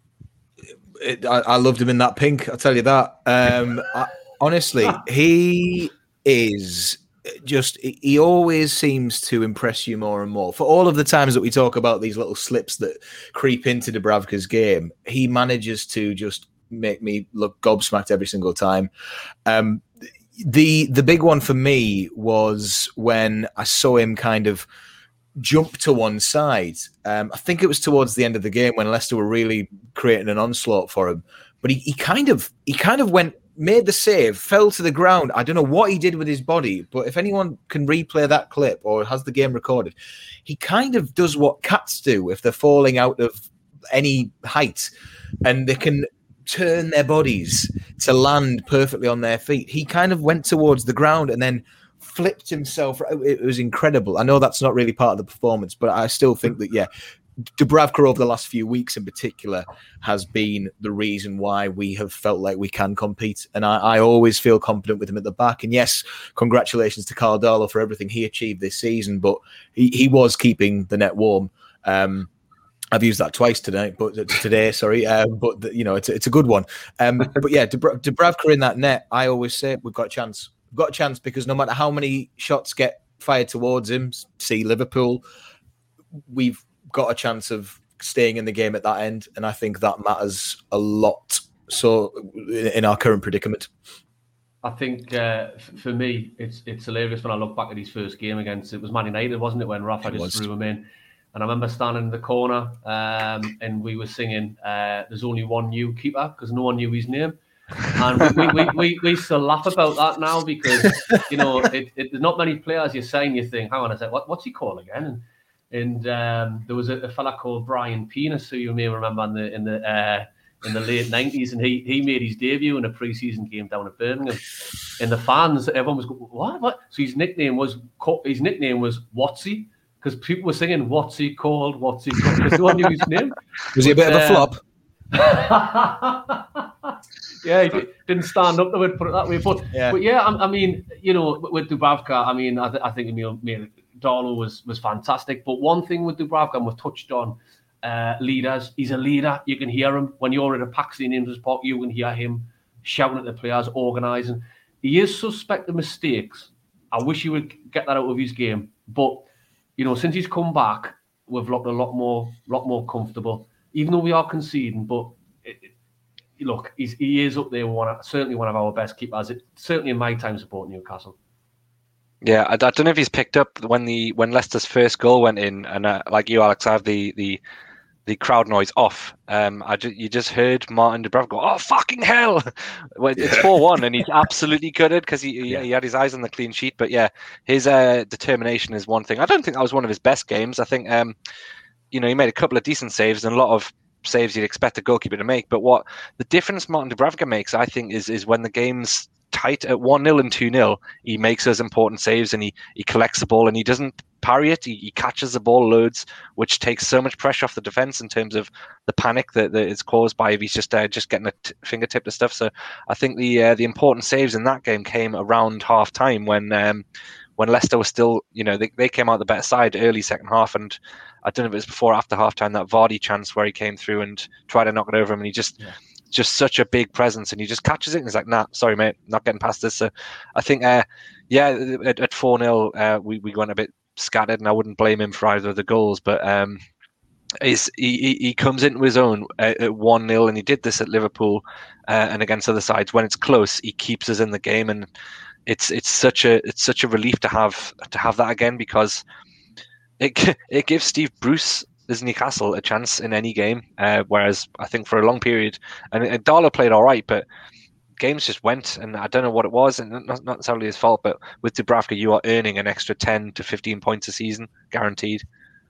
It, I, I loved him in that pink. I'll tell you that. Um, I, honestly, he is just. He always seems to impress you more and more. For all of the times that we talk about these little slips that creep into Dubravka's game, he manages to just make me look gobsmacked every single time. Um, the the big one for me was when I saw him kind of jump to one side. Um, I think it was towards the end of the game when Leicester were really creating an onslaught for him. But he, he kind of he kind of went made the save, fell to the ground. I don't know what he did with his body, but if anyone can replay that clip or has the game recorded, he kind of does what cats do if they're falling out of any height, and they can turn their bodies to land perfectly on their feet. He kind of went towards the ground and then flipped himself. It was incredible. I know that's not really part of the performance, but I still think that, yeah, Dubravka over the last few weeks in particular has been the reason why we have felt like we can compete. And I, I always feel confident with him at the back. And yes, congratulations to Karl Darlow for everything he achieved this season, but he, he was keeping the net warm. Um, I've used that twice tonight, but today, sorry, uh, but the, you know, it's a, it's a good one. Um, but yeah, Dubra- Dubravka in that net, I always say we've got a chance. We've got a chance because no matter how many shots get fired towards him, see Liverpool, we've got a chance of staying in the game at that end, and I think that matters a lot. So, in, in our current predicament, I think uh, f- for me, it's it's hilarious when I look back at his first game against it was Man United, wasn't it? When Rafa it just was. threw him in, and I remember standing in the corner um, and we were singing uh, "There's only one new keeper" because no one knew his name. And we, we, we, we, we still laugh about that now because, you know, it, it, there's not many players you sign, you think, hang on a sec, what, what's he called again? And And um, there was a, a fella called Brian Penis, who you may remember in the in the uh, in the late nineties, and he he made his debut in a pre-season game down at Birmingham. And the fans, everyone was going, what? What? So his nickname was his nickname was Watsy, because people were singing "What's he called? What's he called?" Because no one knew his name. Was he a bit uh, of a flop? Yeah, he didn't stand up to it, put it that way. But yeah, but yeah I, I mean, you know, with Dubravka, I mean, I, th- I think Emil made. Darlow was was fantastic, but one thing with Dubravka, and we've touched on uh, leaders. He's a leader. You can hear him when you're at a Paxton Indoors Park. You can hear him shouting at the players, organising. He is suspect of mistakes. I wish he would get that out of his game, but you know, since he's come back, we've looked a lot more, lot more comfortable. Even though we are conceding, but it, it, look, he's, he is up there. One of, certainly one of our best keepers. It, certainly in my time supporting Newcastle. Yeah, I, I don't know if he's picked up when the when Leicester's first goal went in, and uh, like you, Alex, I have the the, the crowd noise off. Um, I ju- you just heard Martin Dubravka go, "Oh fucking hell!" Well, it's four one, and he's absolutely gutted because he, he yeah. he had his eyes on the clean sheet. But yeah, his uh, determination is one thing. I don't think that was one of his best games. I think um, you know, he made a couple of decent saves and a lot of saves you'd expect a goalkeeper to make. But what the difference Martin Dubravka makes, I think, is is when the game's tight at one nil and two nil, he makes those important saves and he, he collects the ball and he doesn't parry it. He, he catches the ball loads, which takes so much pressure off the defense in terms of the panic that, that is caused by if he's just uh, just getting a t- fingertip to stuff. So I think the uh, the important saves in that game came around half time when um, when Leicester was still, you know, they, they came out the better side early second half, and I don't know if it was before or after half time, that Vardy chance where he came through and tried to knock it over him, and he just yeah. just such a big presence, and he just catches it and he's like, nah, sorry mate, not getting past this. So I think uh yeah at, at four nil uh we, we went a bit scattered, and I wouldn't blame him for either of the goals, but um he's, he he comes into his own at one nil, and he did this at Liverpool uh, and against other sides. When it's close, he keeps us in the game, and it's it's such a it's such a relief to have to have that again, because it it gives Steve Bruce as Newcastle a chance in any game, uh, whereas I think for a long period, and, and Darlow played all right, but games just went, and I don't know what it was, and not, not necessarily his fault, but with Dubravka, you are earning an extra ten to fifteen points a season, guaranteed.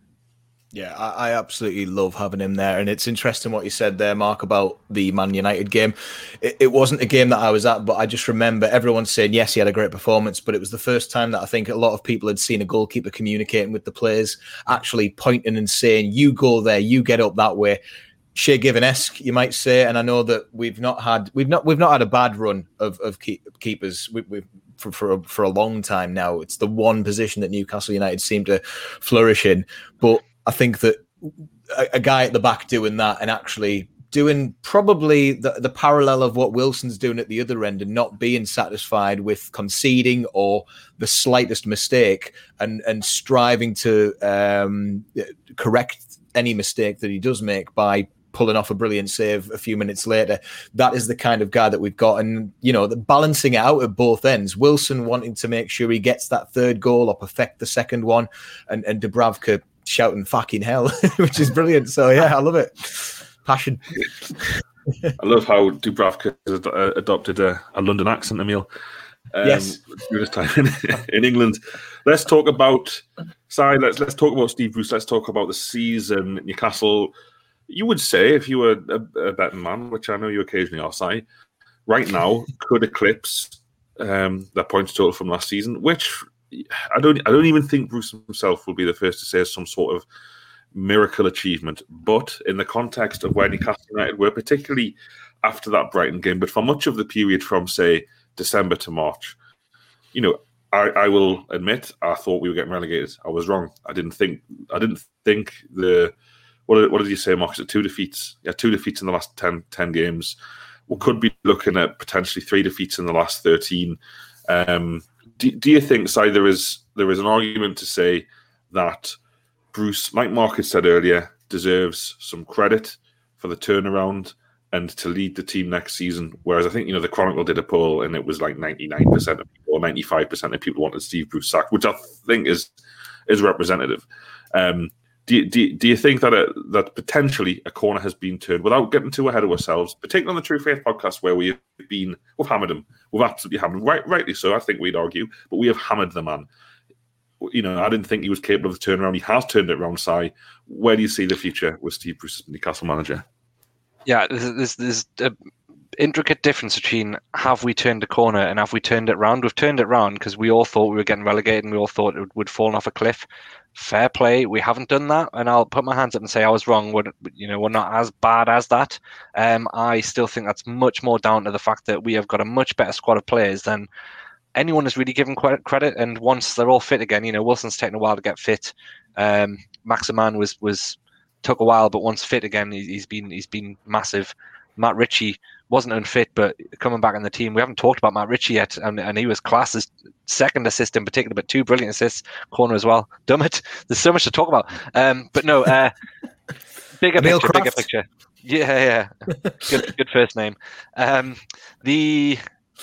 Yeah, I, I absolutely love having him there. And it's interesting what you said there, Mark, about the Man United game. It, it wasn't a game that I was at, but I just remember everyone saying, yes, he had a great performance, but it was the first time that I think a lot of people had seen a goalkeeper communicating with the players, actually pointing and saying, you go there, you get up that way. Shea Given-esque, you might say. And I know that we've not had we've not we've not had a bad run of of keep, keepers. We, we've for for a, for a long time now. It's the one position that Newcastle United seem to flourish in, but I think that a, a guy at the back doing that and actually doing probably the, the parallel of what Wilson's doing at the other end, and not being satisfied with conceding or the slightest mistake, and, and striving to um, correct any mistake that he does make by pulling off a brilliant save a few minutes later. That is the kind of guy that we've got. And, you know, the balancing it out at both ends. Wilson wanting to make sure he gets that third goal or perfect the second one, and, and Dubravka shouting fucking hell, which is brilliant. So yeah, I love it. Passion. I love how Dubravka has ad- adopted a, a London accent, Emil. Um, yes, during his time in, in England. Let's talk about Si. Let's let's talk about Steve Bruce. Let's talk about the season at Newcastle. You would say, if you were a, a betting man, which I know you occasionally are, Si, right now could eclipse um, that points total from last season. Which I don't I don't even think Bruce himself will be the first to say is some sort of miracle achievement. But in the context of where Newcastle United were, particularly after that Brighton game, but for much of the period from say December to March, you know, I, I will admit I thought we were getting relegated. I was wrong. I didn't think. I didn't think the what did, what did you say, Mark? Is it two defeats? Yeah, two defeats in the last ten, ten games. We could be looking at potentially three defeats in the last thirteen. Um, do, do you think, Si, there is there is an argument to say that Bruce, like Mark had said earlier, deserves some credit for the turnaround and to lead the team next season? Whereas I think, you know, the Chronicle did a poll and it was like ninety-nine percent of people, or ninety-five percent of people wanted Steve Bruce sacked, which I think is is representative. Um, do, you, do, you, do you think that a, that potentially a corner has been turned without getting too ahead of ourselves, particularly on the True Faith podcast where we have been, we've hammered him, we've absolutely hammered him, right, rightly so, I think we'd argue, but we have hammered the man. You know, I didn't think he was capable of the turnaround. He has turned it around, Si. Where do you see the future with Steve Bruce as Newcastle manager? Yeah, there's, there's an intricate difference between have we turned a corner and have we turned it round. We've turned it round because we all thought we were getting relegated and we all thought it would, would fall off a cliff. Fair play, we haven't done that, and I'll put my hands up and say I was wrong. We're, you know, we're not as bad as that. Um, I still think that's much more down to the fact that we have got a much better squad of players than anyone is really given credit. And once they're all fit again, you know, Wilson's taken a while to get fit. Um, Maximan was was. took a while, but once fit again, he's been he's been massive. Matt Ritchie wasn't unfit, but coming back in the team, we haven't talked about Matt Ritchie yet, and, and he was class as second assist in particular, but two brilliant assists, corner as well. Dumb it. There's so much to talk about. Um, but no, uh, bigger Emil picture, Kraft. bigger picture. Yeah, yeah. Good, good first name. Um, the.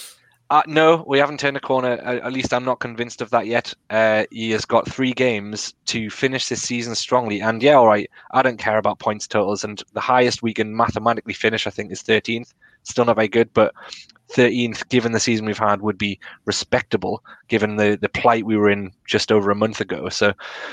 Uh, no, we haven't turned a corner. At least I'm not convinced of that yet. Uh, he has got three games to finish this season strongly. And yeah, all right, I don't care about points totals. And the highest we can mathematically finish, I think, is thirteenth. Still not very good, but thirteenth, given the season we've had, would be respectable, given the, the plight we were in just over a month ago. So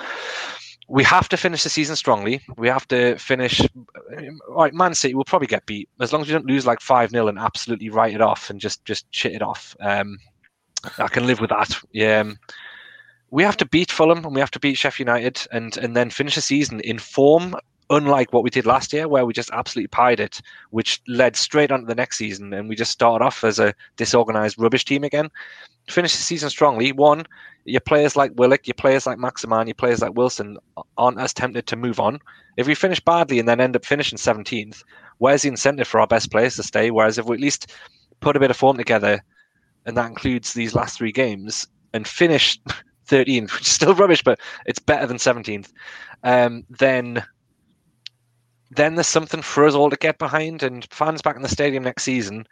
we have to finish the season strongly. We have to finish. All right, Man City will probably get beat as long as we don't lose like five nil and absolutely write it off and just just shit it off. Um, I can live with that. Yeah, um, we have to beat Fulham and we have to beat Sheffield United and and then finish the season in form, unlike what we did last year, where we just absolutely pied it, which led straight onto the next season, and we just started off as a disorganized rubbish team again. Finish the season strongly. One, your players like Willock, your players like Maximan, your players like Wilson aren't as tempted to move on. If we finish badly and then end up finishing seventeenth, where's the incentive for our best players to stay? Whereas if we at least put a bit of form together, and that includes these last three games, and finish thirteenth, which is still rubbish, but it's better than seventeenth, um, then then there's something for us all to get behind. And fans back in the stadium next season,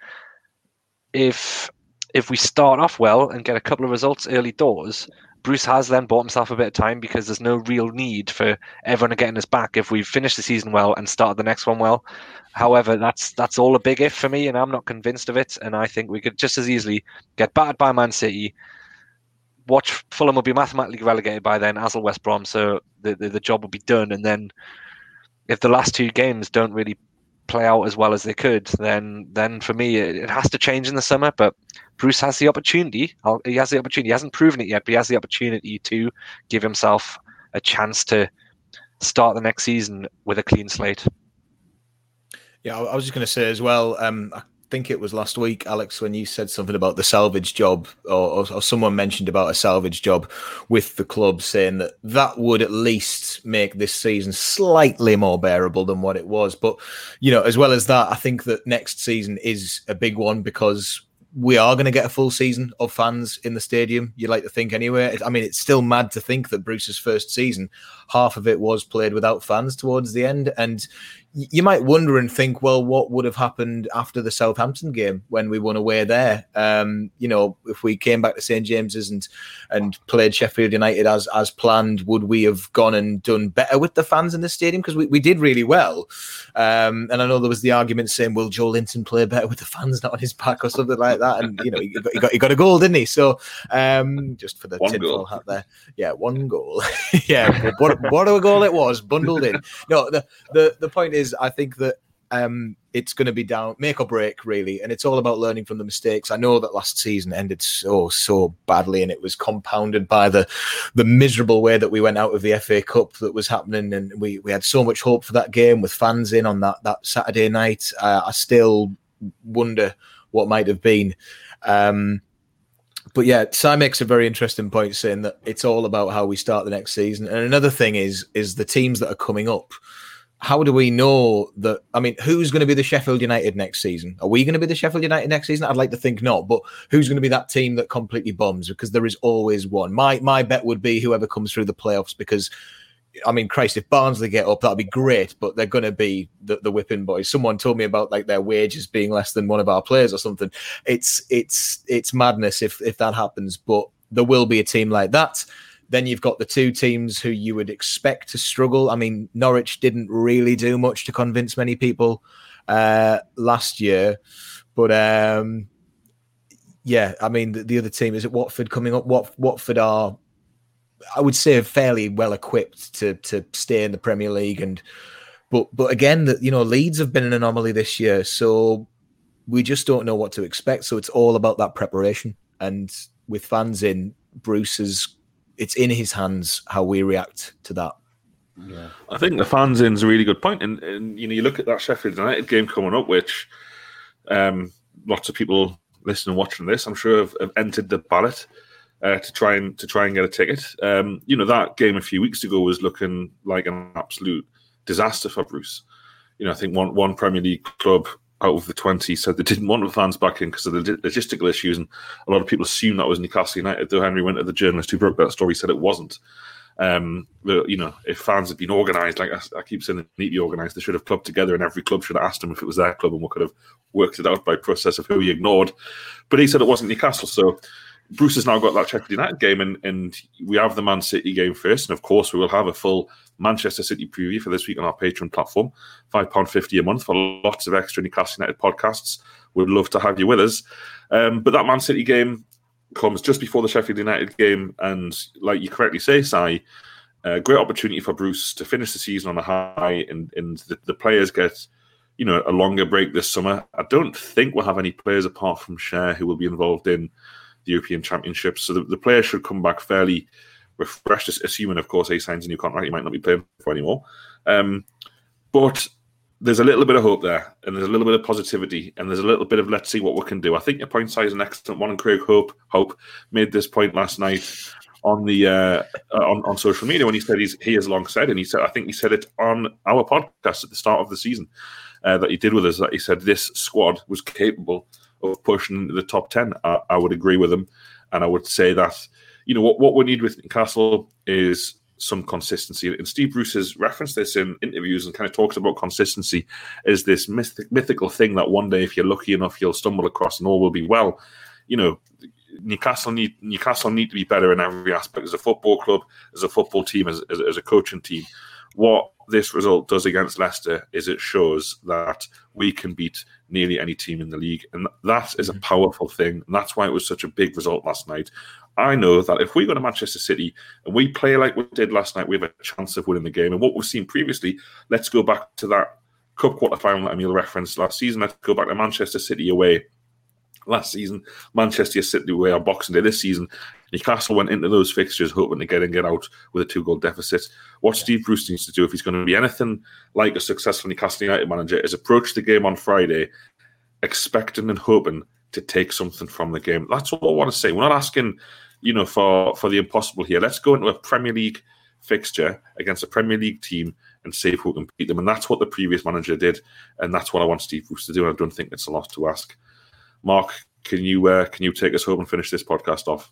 if if we start off well and get a couple of results early doors, Bruce has then bought himself a bit of time because there's no real need for everyone to get in his back if we finish the season well and start the next one well. However, that's that's all a big if for me, and I'm not convinced of it. And I think we could just as easily get battered by Man City. Watch Fulham will be mathematically relegated by then, as will West Brom, so the, the the job will be done. And then if the last two games don't really play out as well as they could, then then for me it, it has to change in the summer. But Bruce has the opportunity. He has the opportunity. He hasn't proven it yet, but he has the opportunity to give himself a chance to start the next season with a clean slate. Yeah, I was just going to say as well, um, I think it was last week, Alex, when you said something about the salvage job, or, or, or someone mentioned about a salvage job with the club, saying that that would at least make this season slightly more bearable than what it was. But, you know, as well as that, I think that next season is a big one because we are going to get a full season of fans in the stadium. You'd like to think anyway. I mean, it's still mad to think that Bruce's first season, half of it was played without fans towards the end. And you might wonder and think, well, what would have happened after the Southampton game when we won away there? Um, you know, if we came back to Saint James's and and played Sheffield United as as planned, would we have gone and done better with the fans in the stadium? Because we, we did really well. Um, and I know there was the argument saying, will Joe Linton play better with the fans not on his back or something like that? And, you know, he got, he got, he got a goal, didn't he? So um, just for the tinfoil hat there. Yeah, one goal. yeah, what, what a goal it was, bundled in. No, the, the, the point is, I think that um, it's going to be down, make or break, really. And it's all about learning from the mistakes. I know that last season ended so, so badly, and it was compounded by the the miserable way that we went out of the F A Cup that was happening. And we, we had so much hope for that game with fans in on that, that Saturday night. Uh, I still wonder what might have been. Um, But yeah, Si makes a very interesting point, saying that it's all about how we start the next season. And another thing is, is the teams that are coming up. How do we know that? I mean, who's going to be the Sheffield United next season? Are we going to be the Sheffield United next season? I'd like to think not. But who's going to be that team that completely bombs? Because there is always one. My my bet would be whoever comes through the playoffs. Because, I mean, Christ, if Barnsley get up, that'd be great. But they're going to be the, the whipping boys. Someone told me about like their wages being less than one of our players or something. It's it's it's madness if if that happens. But there will be a team like that. Then you've got the two teams who you would expect to struggle. I mean, Norwich didn't really do much to convince many people uh, last year. But, um, yeah, I mean, the, the other team, is it Watford coming up? Wat, Watford are, I would say, fairly well-equipped to to stay in the Premier League. And But, but again, the, you know, Leeds have been an anomaly this year. So we just don't know what to expect. So it's all about that preparation. And with fans in, Bruce is... it's in his hands how we react to that. Yeah, I think the fans in is a really good point. And, and you know, you look at that Sheffield United game coming up, which um, lots of people listening and watching this, I'm sure, have, have entered the ballot uh, to try and to try and get a ticket. Um, you know, that game a few weeks ago was looking like an absolute disaster for Bruce. You know, I think one one Premier League club out of the twenty said they didn't want the fans back in because of the logistical issues, and a lot of people assumed that was Newcastle United, though Henry Winter, the journalist who broke that story, said it wasn't. Um, but, you know, if fans had been organised, like I, I keep saying, they need to be organised, they should have clubbed together, and every club should have asked them if it was their club, and we could have worked it out by process of who he ignored. But he said it wasn't Newcastle, so Bruce has now got that Sheffield United game, and, and we have the Man City game first, and of course we will have a full Manchester City preview for this week on our Patreon platform, five pounds fifty a month for lots of extra Newcastle United podcasts. We'd love to have you with us. Um, but that Man City game comes just before the Sheffield United game, and like you correctly say, Si, a great opportunity for Bruce to finish the season on a high, and, and the, the players get, you know, a longer break this summer. I don't think we'll have any players apart from Cher who will be involved in the European Championships, so the, the players should come back fairly refreshed, assuming, of course, he signs a new contract. He might not be playing for anymore. Um, but there's a little bit of hope there, and there's a little bit of positivity, and there's a little bit of let's see what we can do. I think your point size is an excellent one, and Craig Hope Hope made this point last night on the uh, on, on social media when he said he's he has long said, and he said I think he said it on our podcast at the start of the season uh, that he did with us, that he said this squad was capable of pushing into the top ten. I, I would agree with him, and I would say that, you know, what, what we need with Newcastle is some consistency. And Steve Bruce has referenced this in interviews and kind of talks about consistency as this mythic, mythical thing that one day, if you're lucky enough, you'll stumble across and all will be well. You know, Newcastle need Newcastle need to be better in every aspect, as a football club, as a football team, as, as, as a coaching team. What this result does against Leicester is it shows that we can beat nearly any team in the league, and that is a powerful thing, and that's why it was such a big result last night. I know that if we go to Manchester City and we play like we did last night, we have a chance of winning the game. And what we've seen previously, let's go back to that Cup quarter-final that Emil referenced last season. Let's go back to Manchester City away last season, Manchester City away on Boxing Day this season. Newcastle went into those fixtures hoping to get in, get out with a two-goal deficit. What Steve Bruce needs to do, if he's going to be anything like a successful Newcastle United manager, is approach the game on Friday expecting and hoping to take something from the game. That's all I want to say. We're not asking, you know, for, for the impossible here. Let's go into a Premier League fixture against a Premier League team and see if we can beat them. And that's what the previous manager did, and that's what I want Steve Bruce to do, and I don't think it's a lot to ask. Mark, can you uh, can you take us home and finish this podcast off?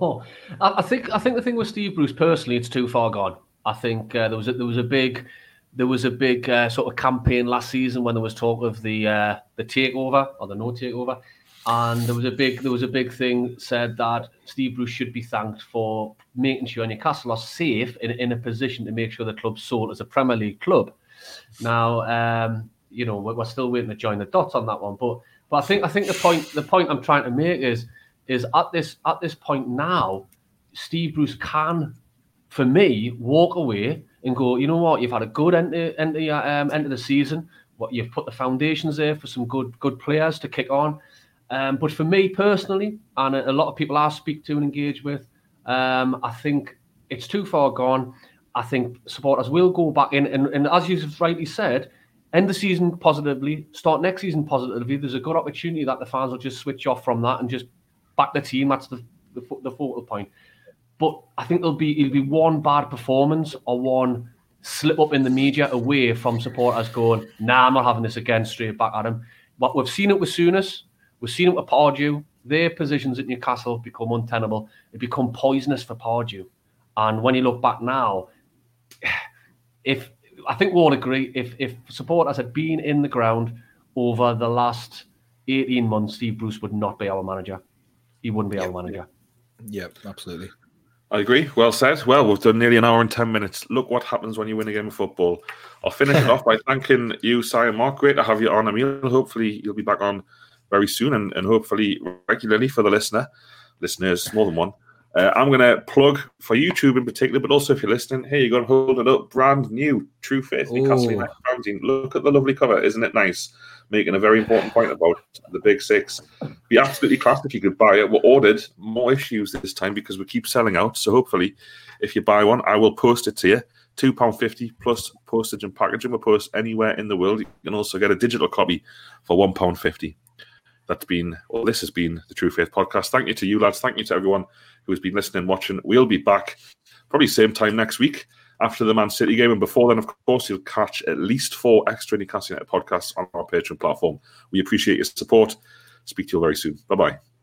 I think I think the thing with Steve Bruce personally, it's too far gone. I think uh, there was a, there was a big there was a big uh, sort of campaign last season when there was talk of the uh, the takeover or the no takeover, and there was a big there was a big thing said that Steve Bruce should be thanked for making sure Newcastle are safe in, in a position to make sure the club's sold as a Premier League club. Now, um, you know, we're, we're still waiting to join the dots on that one, but but I think I think the point the point I'm trying to make is is at this at this point now, Steve Bruce can, for me, walk away and go, you know what, you've had a good end to, end to, um, end of the season. What you've put the foundations there for some good good players to kick on. Um, but for me personally, and a, a lot of people I speak to and engage with, um, I think it's too far gone. I think supporters will go back in, and, and as you've rightly said, end the season positively, start next season positively. There's a good opportunity that the fans will just switch off from that and just back the team. That's the the, the focal point. But I think there'll be it'll be one bad performance or one slip up in the media away from supporters going, nah, I'm not having this again, straight back at him. But we've seen it with Souness, we've seen it with Pardew. Their positions at Newcastle become untenable. They become poisonous for Pardew. And when you look back now, if I think we all agree, if if supporters had been in the ground over the last eighteen months, Steve Bruce would not be our manager. He wouldn't be yep. our manager. Yeah, absolutely. I agree. Well said. Well, we've done nearly an hour and ten minutes. Look what happens when you win a game of football. I'll finish it off by thanking you, Si and Mark. Great to have you on, Emile. Hopefully you'll be back on very soon and, and hopefully regularly for the listener, listeners, more than one. Uh, I'm going to plug for YouTube in particular, but also if you're listening, here you go, hold it up. Brand new True Faith Newcastle United branding. Look at the lovely cover. Isn't it nice? Making a very important point about the Big Six. Be absolutely class if you could buy it. We're ordered more issues this time because we keep selling out. So hopefully, if you buy one, I will post it to you. two pounds fifty plus postage and packaging. We'll post anywhere in the world. You can also get a digital copy for one pound fifty. That's been, well, this has been the True Faith podcast. Thank you to you, lads. Thank you to everyone who has been listening, watching. We'll be back probably same time next week after the Man City game. And before then, of course, you'll catch at least four extra Newcastle United podcasts on our Patreon platform. We appreciate your support. Speak to you all very soon. Bye-bye.